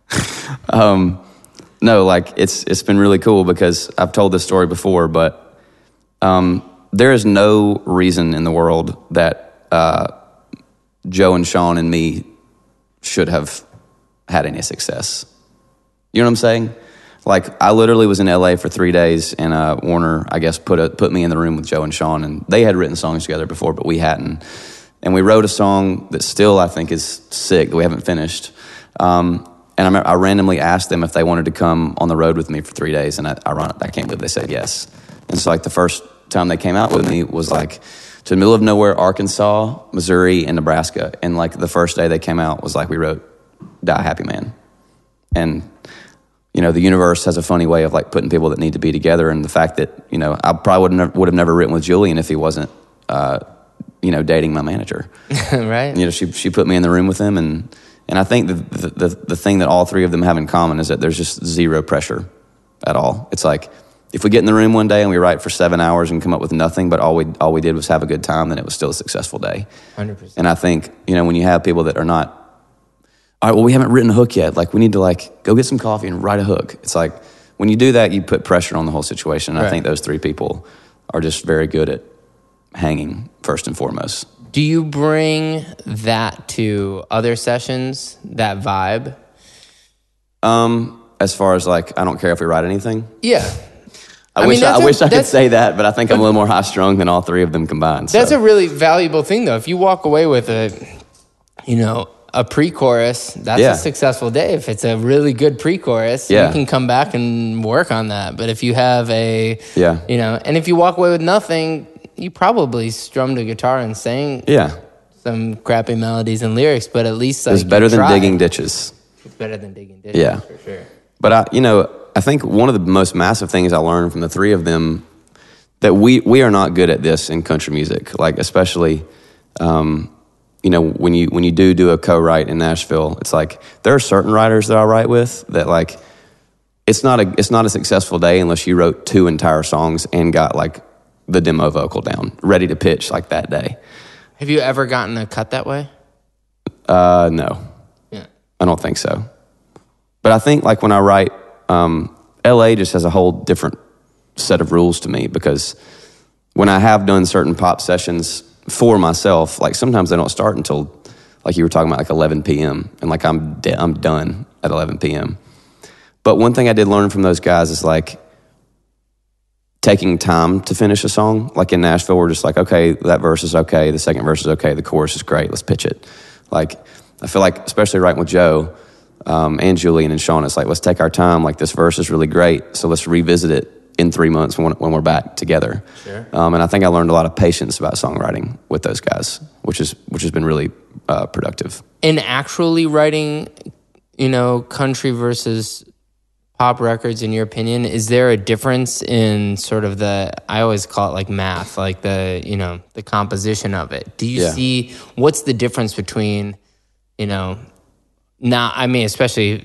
um, no, like it's it's been really cool because I've told this story before, but um. there is no reason in the world that uh, Joe and Sean and me should have had any success. You know what I'm saying? Like, I literally was in L A for three days, and uh, Warner, I guess, put a, put me in the room with Joe and Sean, and they had written songs together before, but we hadn't. And we wrote a song that still, I think, is sick, that we haven't finished. Um, and I, I randomly asked them if they wanted to come on the road with me for three days, and I, ironic, I can't believe they said yes. And so, like, the first time they came out with me was like to the middle of nowhere, Arkansas, Missouri, and Nebraska. And like the first day they came out was like we wrote Die Happy Man. And, you know, the universe has a funny way of like putting people that need to be together. And the fact that, you know, I probably would have, would have never written with Julian if he wasn't, uh, you know, dating my manager. Right. You know, she she put me in the room with him. And, and I think the, the, the, the thing that all three of them have in common is that there's just zero pressure at all. It's like, if we get in the room one day and we write for seven hours and come up with nothing, but all we all we did was have a good time, then it was still a successful day. one hundred percent. And I think, you know, when you have people that are not, all right, well, we haven't written a hook yet. Like, we need to, like, go get some coffee and write a hook. It's like, when you do that, you put pressure on the whole situation. And right. I think those three people are just very good at hanging, first and foremost. Do you bring that to other sessions, that vibe? Um, as far as, like, I don't care if we write anything? Yeah. I, I wish mean, I, I wish I could say that, but I think I'm a little more high strung than all three of them combined. So. That's a really valuable thing, though. If you walk away with a, you know, a pre-chorus, that's yeah. a successful day. If it's a really good pre-chorus, yeah. you can come back and work on that. But if you have a, yeah. you know, and if you walk away with nothing, you probably strummed a guitar and sang yeah. some crappy melodies and lyrics. But at least like, it's better than tried. digging ditches. It's better than digging ditches. Yeah, for sure. But I, you know. I think one of the most massive things I learned from the three of them that we, we are not good at this in country music, like especially, um, you know, when you when you do do a co-write in Nashville, it's like there are certain writers that I write with that like it's not a it's not a successful day unless you wrote two entire songs and got like the demo vocal down, ready to pitch like that day. Have you ever gotten a cut that way? Uh, no. Yeah. I don't think so. But I think like when I write. Um, L A just has a whole different set of rules to me because when I have done certain pop sessions for myself, like sometimes they don't start until, like you were talking about, like eleven p.m. and like I'm de- I'm done at eleven p.m. But one thing I did learn from those guys is like taking time to finish a song. Like in Nashville, we're just like, okay, that verse is okay, the second verse is okay, the chorus is great, let's pitch it. Like I feel like, especially writing with Joe, Um, and Julian and Sean, it's like, let's take our time. Like, this verse is really great, so let's revisit it in three months when, when we're back together. Sure. Um, and I think I learned a lot of patience about songwriting with those guys, which is which has been really uh, productive. In actually writing, you know, country versus pop records, in your opinion, is there a difference in sort of the, I always call it like math, like the, you know, the composition of it? Do you yeah. see, what's the difference between, you know, now, I mean, especially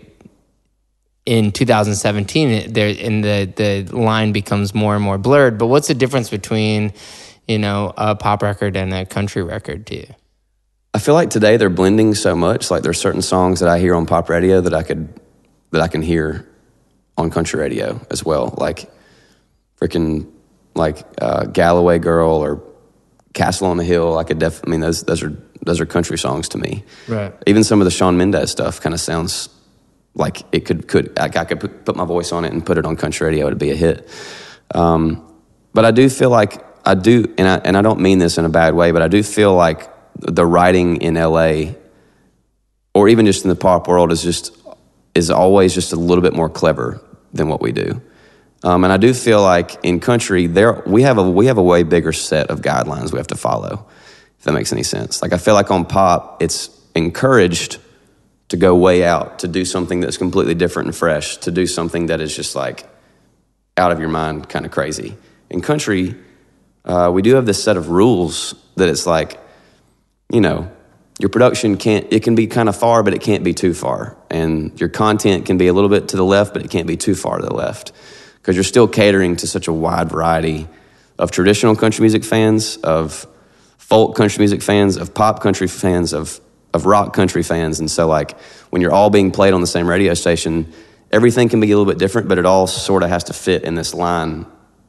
in two thousand seventeen, there and the the line becomes more and more blurred. But what's the difference between, you know, a pop record and a country record to you? I feel like today they're blending so much. Like there's certain songs that I hear on pop radio that I could that I can hear on country radio as well. Like freaking like uh, Galloway Girl or Castle on the Hill, I could def. I mean, those those are those are country songs to me. Right. Even some of the Shawn Mendes stuff kind of sounds like it could could like I could put, put my voice on it and put it on country radio. It'd be a hit. Um, but I do feel like I do, and I and I don't mean this in a bad way, but I do feel like the writing in L A, or even just in the pop world, is just is always just a little bit more clever than what we do. Um, and I do feel like in country, there we have a we have a way bigger set of guidelines we have to follow, if that makes any sense. Like I feel like on pop, it's encouraged to go way out, to do something that's completely different and fresh, to do something that is just like out of your mind, kind of crazy. In country, uh, we do have this set of rules that it's like, you know, your production can't, it can be kind of far, but it can't be too far. And your content can be a little bit to the left, but it can't be too far to the left. Because you're still catering to such a wide variety of traditional country music fans, of folk country music fans, of pop country fans, of of rock country fans. And so like when you're all being played on the same radio station, everything can be a little bit different, but it all sort of has to fit in this line,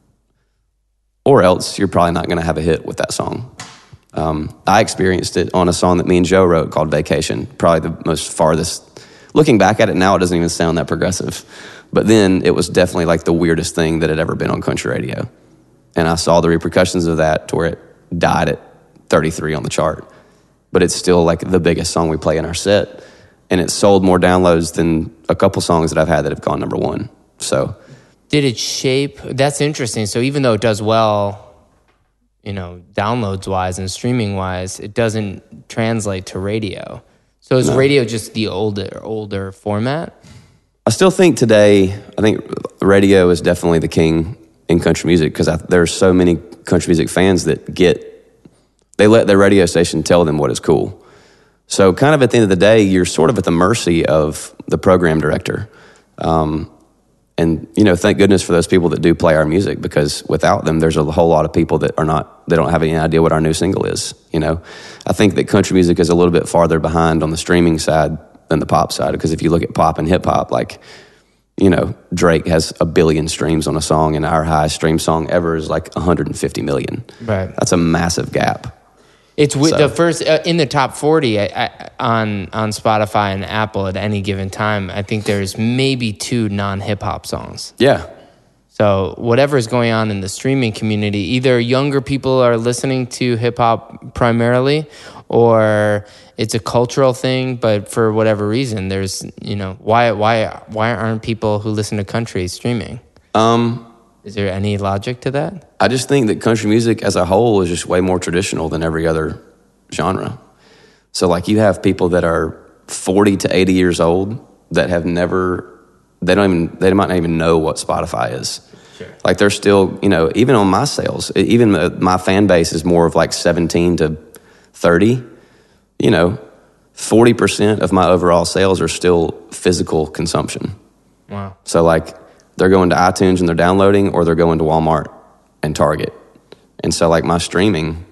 or else you're probably not going to have a hit with that song. Um, I experienced it on a song that me and Joe wrote called Vacation, probably the most farthest. Looking back at it now, it doesn't even sound that progressive. But then it was definitely like the weirdest thing that had ever been on country radio. And I saw the repercussions of that to where it died at thirty-three on the chart. But it's still like the biggest song we play in our set. And it sold more downloads than a couple songs that I've had that have gone number one. So, did it shape? That's interesting. So even though it does well, you know, downloads wise and streaming wise, it doesn't translate to radio. So is no. radio just the older older format? I still think today, I think radio is definitely the king in country music, because there's so many country music fans that get, they let their radio station tell them what is cool. So kind of at the end of the day, you're sort of at the mercy of the program director. Um, and, you know, thank goodness for those people that do play our music, because without them, there's a whole lot of people that are not, they don't have any idea what our new single is, you know. I think that country music is a little bit farther behind on the streaming side than the pop side, because if you look at pop and hip hop, like, you know, Drake has a billion streams on a song, and our highest stream song ever is like one hundred fifty million. Right. That's a massive gap. It's with so. the first uh, in the top forty I, I, on on Spotify and Apple at any given time. I think there's maybe two non-hip hop songs. Yeah. So whatever is going on in the streaming community, either younger people are listening to hip hop primarily, or it's a cultural thing. But for whatever reason, there's, you know, why why why aren't people who listen to country streaming? Um. Is there any logic to that? I just think that country music as a whole is just way more traditional than every other genre. So like you have people that are forty to eighty years old that have never, they don't even, they might not even know what Spotify is. Sure. Like they're still, you know, even on my sales, even my fan base is more of like seventeen to thirty, you know, forty percent of my overall sales are still physical consumption. Wow. So like, they're going to iTunes and they're downloading, or they're going to Walmart and Target. And so like my streaming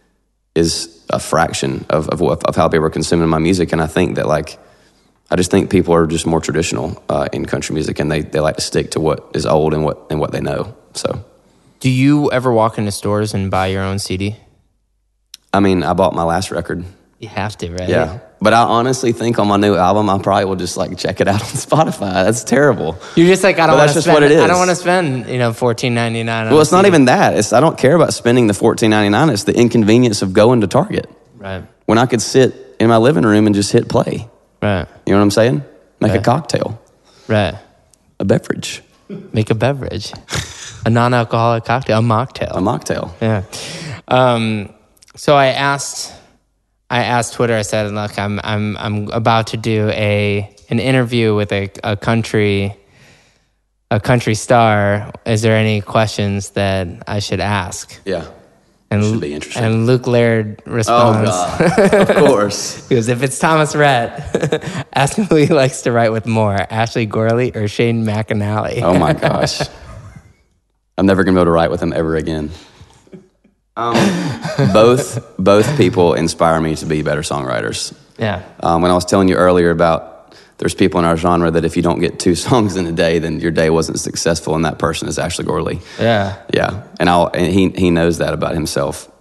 is a fraction of, of, of how people are consuming my music. And I think that like, I just think people are just more traditional uh, in country music, and they, they like to stick to what is old and what and what they know. So, do you ever walk into stores and buy your own C D? I mean, I bought my last record. You have to, right? Yeah. But I honestly think on my new album, I probably will just like check it out on Spotify. That's terrible. You're just like, I don't want to spend. What it is. I don't want to spend, you know, fourteen ninety-nine. Well, it's not even that. It's I don't care about spending the fourteen ninety-nine. It's the inconvenience of going to Target. Right. When I could sit in my living room and just hit play. Right. You know what I'm saying? Make right. a cocktail. Right. A beverage. Make a beverage. A non-alcoholic cocktail. A mocktail. A mocktail. Yeah. Um. So I asked. I asked Twitter, I said, look, I'm I'm I'm about to do a an interview with a, a country a country star. Is there any questions that I should ask? Yeah. And, should be interesting. And Luke Laird responds. Oh, God. Of course. He goes, if it's Thomas Rhett, ask him who he likes to write with more, Ashley Gorley or Shane McAnally. Oh, my gosh. I'm never going to be able to write with him ever again. Um, both both people inspire me to be better songwriters. Yeah. Um, when I was telling you earlier about there's people in our genre that if you don't get two songs in a day, then your day wasn't successful, and that person is Ashley Gorley. Yeah. Yeah. And I'll and he he knows that about himself.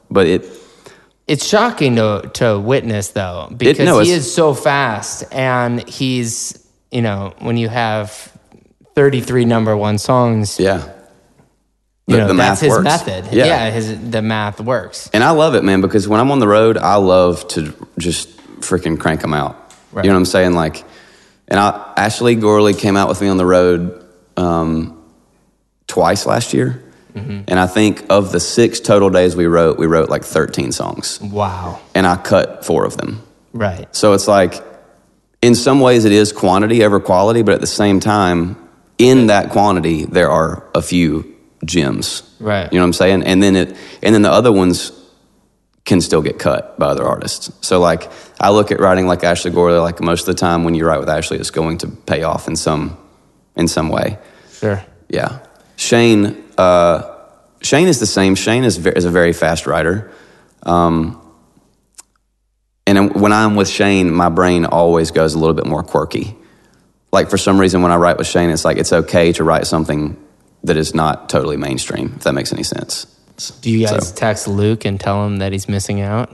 but it it's shocking to to witness though, because it, no, he is so fast, and he's, you know, when you have thirty-three number one songs, yeah, you the, know, the that's math his works. method. Yeah. yeah, his the math works. And I love it, man, because when I'm on the road, I love to just freaking crank them out. Right. You know what I'm saying? Like, and I, Ashley Gorley came out with me on the road um, twice last year. Mm-hmm. And I think of the six total days we wrote, we wrote like thirteen songs. Wow. And I cut four of them. Right. So it's like, in some ways it is quantity over quality, but at the same time, in that quantity, there are a few gems. Right. You know what I'm saying? And then it, and then the other ones can still get cut by other artists. So like, I look at writing like Ashley Gorley, like most of the time when you write with Ashley, it's going to pay off in some, in some way. Sure. Yeah. Shane, uh, Shane is the same. Shane is, ve- is a very fast writer. Um, and when I'm with Shane, my brain always goes a little bit more quirky. Like for some reason, when I write with Shane, it's like, it's okay to write something that is not totally mainstream, if that makes any sense. Do you guys So. text Luke and tell him that he's missing out?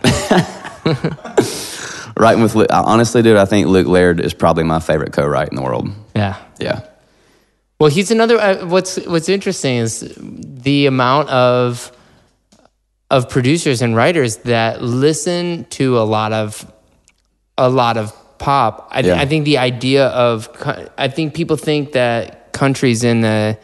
Writing with Luke, honestly, dude, I think Luke Laird is probably my favorite co-write in the world. Yeah. Yeah. Well, he's another. Uh, what's What's interesting is the amount of of producers and writers that listen to a lot of a lot of pop. I, Yeah. I think the idea of I think people think that country's in the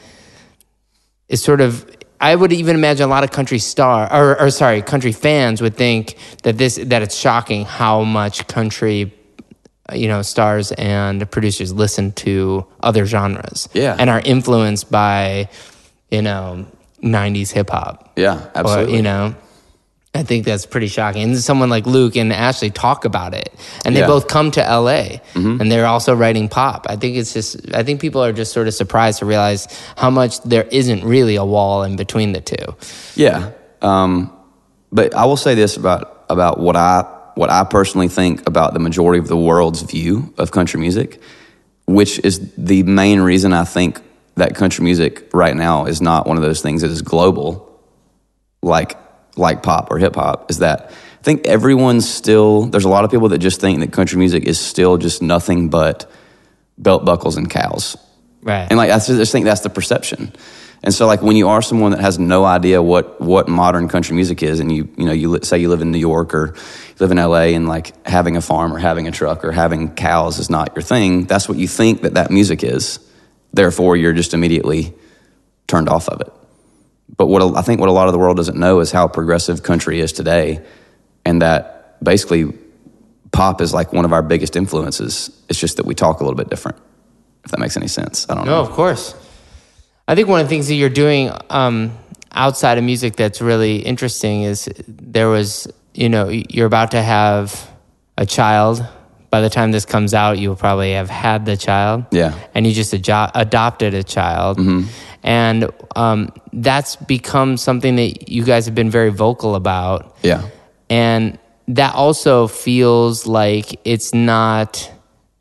is sort of. I would even imagine a lot of country star or, or sorry, country fans would think that this that it's shocking how much country, you know, stars and producers listen to other genres. Yeah. And are influenced by, you know, nineties hip hop. Yeah, absolutely. Or, you know, I think that's pretty shocking. And someone like Luke and Ashley talk about it, and they Yeah. both come to L A, Mm-hmm. and they're also writing pop. I think it's just, I think people are just sort of surprised to realize how much there isn't really a wall in between the two. Yeah. Um, but I will say this about, about what I, what I personally think about the majority of the world's view of country music, which is the main reason I think that country music right now is not one of those things that is global, like, like pop or hip hop, is that I think everyone's still, there's a lot of people that just think that country music is still just nothing but belt buckles and cows. Right. And like, I just think that's the perception. And so like when you are someone that has no idea what, what modern country music is, and you, you know, you li- say you live in New York or you live in L A, and like having a farm or having a truck or having cows is not your thing, that's what you think that that music is. Therefore, you're just immediately turned off of it. But what I think what a lot of the world doesn't know is how progressive country is today, and that basically pop is like one of our biggest influences. It's just that we talk a little bit different, if that makes any sense. I don't No, know. of course. I think one of the things that you're doing um, outside of music that's really interesting is there was, you know, you're about to have a child. By the time this comes out, you will probably have had the child. Yeah. And you just ado- adopted a child. Mm-hmm. And um, that's become something that you guys have been very vocal about. Yeah. And that also feels like it's not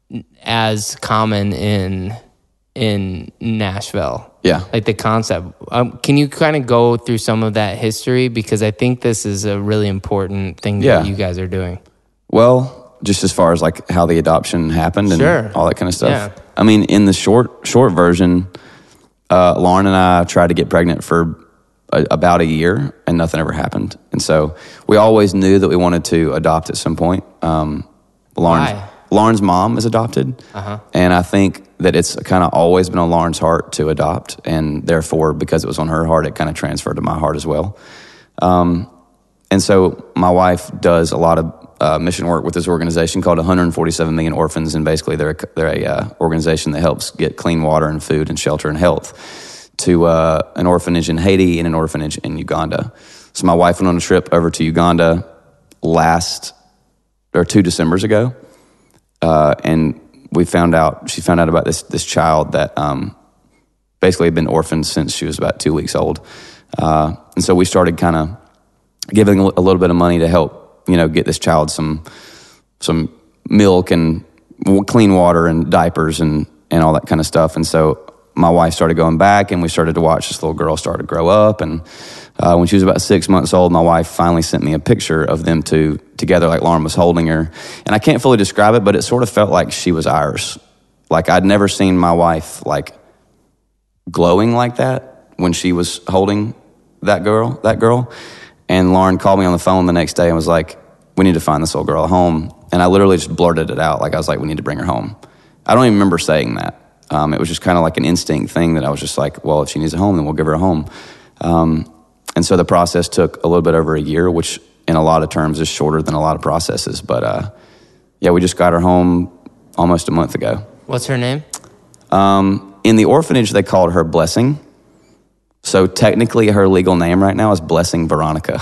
as common in in Nashville. Yeah. Like the concept. Um, can you kind of go through some of that history? Because I think this is a really important thing Yeah. that you guys are doing. Well, just as far as like how the adoption happened and Sure. all that kind of stuff. Yeah. I mean, in the short short version, uh, Lauren and I tried to get pregnant for a, about a year, and nothing ever happened. And so we always knew that we wanted to adopt at some point. Um, Lauren's, Why? Lauren's mom is adopted, Uh-huh. and I think that it's kind of always been on Lauren's heart to adopt, and therefore, because it was on her heart, it kind of transferred to my heart as well. Um, and so my wife does a lot of uh, mission work with this organization called one hundred forty-seven million Orphans, and basically they're a, they're a uh, organization that helps get clean water and food and shelter and health to uh, an orphanage in Haiti and an orphanage in Uganda. So my wife went on a trip over to Uganda last, or two Decembers ago, uh, and we found out, she found out about this this child that um, basically had been orphaned since she was about two weeks old. Uh, and so we started kind of giving a little bit of money to help, you know, get this child some some milk and clean water and diapers and, and all that kind of stuff. And so my wife started going back, and we started to watch this little girl start to grow up. And uh, when she was about six months old, my wife finally sent me a picture of them two together, like Lauren was holding her. And I can't fully describe it, but it sort of felt like she was ours. Like I'd never seen my wife like glowing like that when she was holding that girl, that girl. And Lauren called me on the phone the next day and was like, we need to find this little girl a home. And I literally just blurted it out. Like I was like, we need to bring her home. I don't even remember saying that. Um, it was just kind of like an instinct thing that I was just like, well, if she needs a home, then we'll give her a home. Um, and so the process took a little bit over a year, which in a lot of terms is shorter than a lot of processes. But uh, yeah, we just got her home almost a month ago. What's her name? Um, in the orphanage, they called her Blessing. So technically her legal name right now is Blessing Veronica.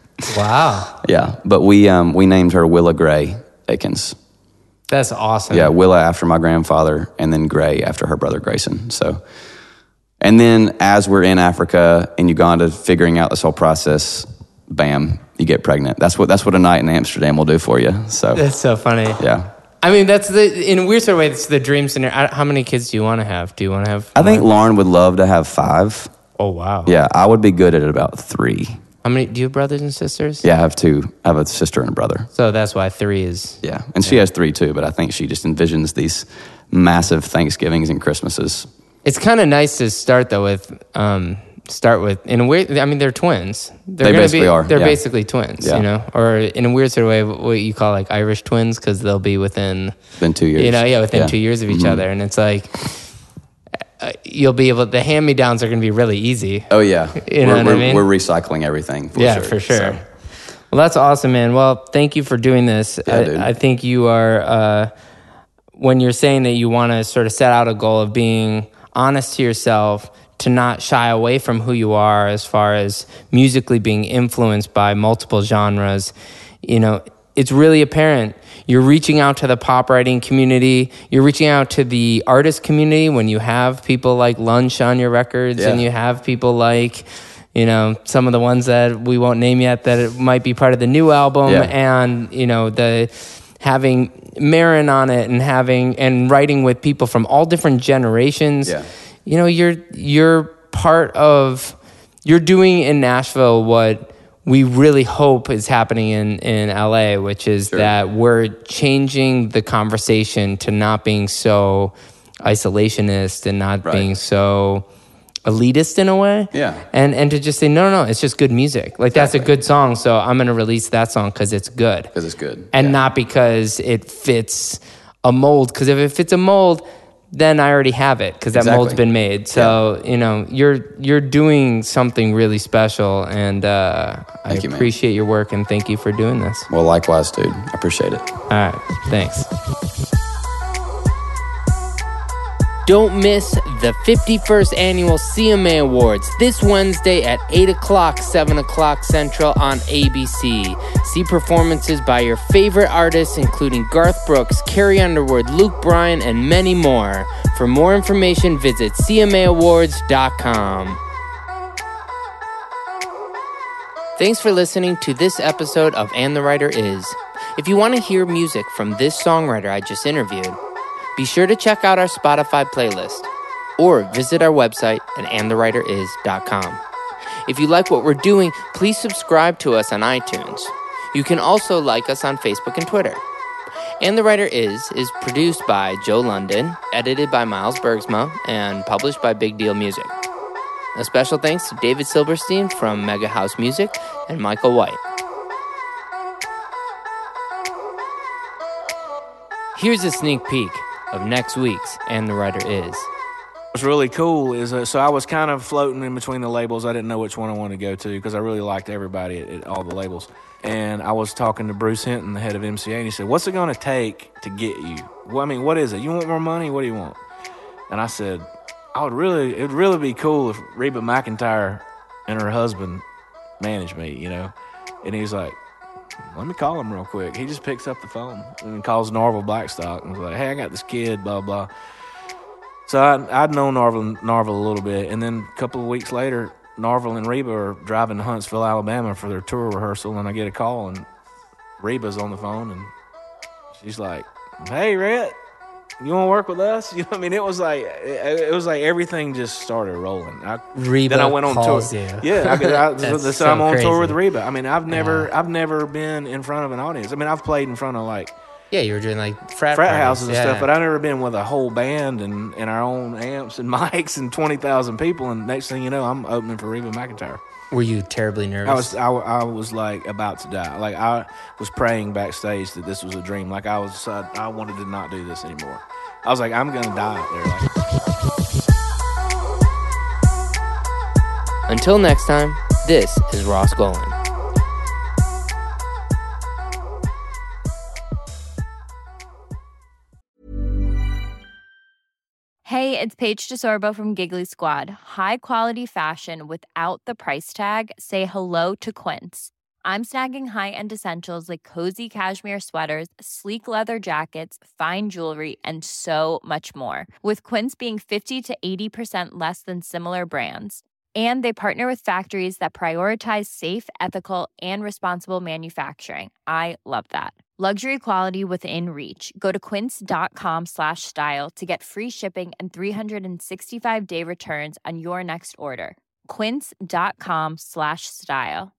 Wow. Yeah, but we um, we named her Willa Gray Akins. That's awesome. Yeah, Willa after my grandfather, and then Gray after her brother Grayson. So, and then as we're in Africa, in Uganda, figuring out this whole process, bam, you get pregnant. That's what that's what a night in Amsterdam will do for you. So that's so funny. Yeah. I mean, that's the in a weird sort of way. It's the dream scenario. How many kids do you want to have? Do you want to have? I think Lauren would love to have five. Oh wow. Yeah, I would be good at about three. How many? Do you have brothers and sisters? Yeah, I have two. I have a sister and a brother. So that's why three is... Yeah, and she has three too, but I think she just envisions these massive Thanksgivings and Christmases. It's kind of nice to start, though, with... Um, start with... In a weird... I mean, they're twins. They're they gonna basically be, are. They're yeah. basically twins, yeah. you know? Or in a weird sort of way, what you call, like, Irish twins, because they'll be within... Within two years. You know, yeah, within yeah. two years of each mm-hmm. other. And it's like... Uh, you'll be able... The hand-me-downs are going to be really easy. Oh, yeah. You know we're, what we're, I mean? We're recycling everything, for yeah, sure. for sure. So. Well, that's awesome, man. Well, thank you for doing this. Yeah, I, dude. I think you are... Uh, when you're saying that you want to sort of set out a goal of being honest to yourself, to not shy away from who you are as far as musically being influenced by multiple genres, you know, it's really apparent. You're reaching out to the pop writing community. You're reaching out to the artist community when you have people like Lunch on your records yeah. and you have people like, you know, some of the ones that we won't name yet that it might be part of the new album yeah. and, you know, the having Marin on it and having and writing with people from all different generations. Yeah. You know, you're you're part of you're doing in Nashville what we really hope is happening in, in L A, which is sure. that we're changing the conversation to not being so isolationist and not right. being so elitist in a way. Yeah. And and to just say, no, no, no, it's just good music. Like, exactly. That's a good song, so I'm going to release that song because it's good. Because it's good. And yeah. not because it fits a mold. Because if it fits a mold, then I already have it because that exactly. mold's been made. So, yeah. you know, you're you're doing something really special, and uh, I you, appreciate man. your work, and thank you for doing this. Well, likewise, dude. I appreciate it. All right. Thanks. Don't miss the fifty-first Annual C M A Awards this Wednesday at eight o'clock, seven o'clock Central on A B C. See performances by your favorite artists, including Garth Brooks, Carrie Underwood, Luke Bryan, and many more. For more information, visit C M A awards dot com. Thanks for listening to this episode of And the Writer Is. If you want to hear music from this songwriter I just interviewed, be sure to check out our Spotify playlist or visit our website at and the writer is dot com. If you like what we're doing, please subscribe to us on iTunes. You can also like us on Facebook and Twitter. And the Writer Is is produced by Joe London, edited by Miles Bergsma, and published by Big Deal Music. A special thanks to David Silverstein from Mega House Music and Michael White. Here's a sneak peek of next week's And the Writer Is. What's really cool is, uh, so I was kind of floating in between the labels. I didn't know which one I wanted to go to because I really liked everybody at, at all the labels. And I was talking to Bruce Hinton, the head of M C A, and he said, what's it going to take to get you? Well, I mean, what is it? You want more money? What do you want? And I said, I would really, it would really be cool if Reba McEntire and her husband managed me, you know? And he was like, let me call him real quick. He just picks up the phone and calls Narvel Blackstock and was like, hey, I got this kid, blah, blah. So I, I'd known Narvel, Narvel a little bit. And then a couple of weeks later, Narvel and Reba are driving to Huntsville, Alabama for their tour rehearsal. And I get a call and Reba's on the phone and she's like, hey, Rhett, you want to work with us? You know what I mean? It was like it, it was like everything just started rolling. I, Reba then I went on calls tour. You. Yeah, I, I, That's so, so I'm on crazy. tour with Reba. I mean, I've never Yeah. I've never been in front of an audience. I mean, I've played in front of like Yeah, you were doing like frat, frat parties. houses and Yeah. stuff, but I've never been with a whole band and, and our own amps and mics and twenty thousand people. And next thing you know, I'm opening for Reba McEntire. Were you terribly nervous? I was I, I was like about to die. Like I was praying backstage that this was a dream. Like I was I, I wanted to not do this anymore. I was like, I'm gonna die out there. Like, Until next time, this is Ross Golan. Hey, it's Paige DeSorbo from Giggly Squad. High quality fashion without the price tag. Say hello to Quince. I'm snagging high-end essentials like cozy cashmere sweaters, sleek leather jackets, fine jewelry, and so much more. With Quince being fifty to eighty percent less than similar brands. And they partner with factories that prioritize safe, ethical, and responsible manufacturing. I love that. Luxury quality within reach. Go to quince.com slash style to get free shipping and three sixty-five day returns on your next order. Quince.com slash style.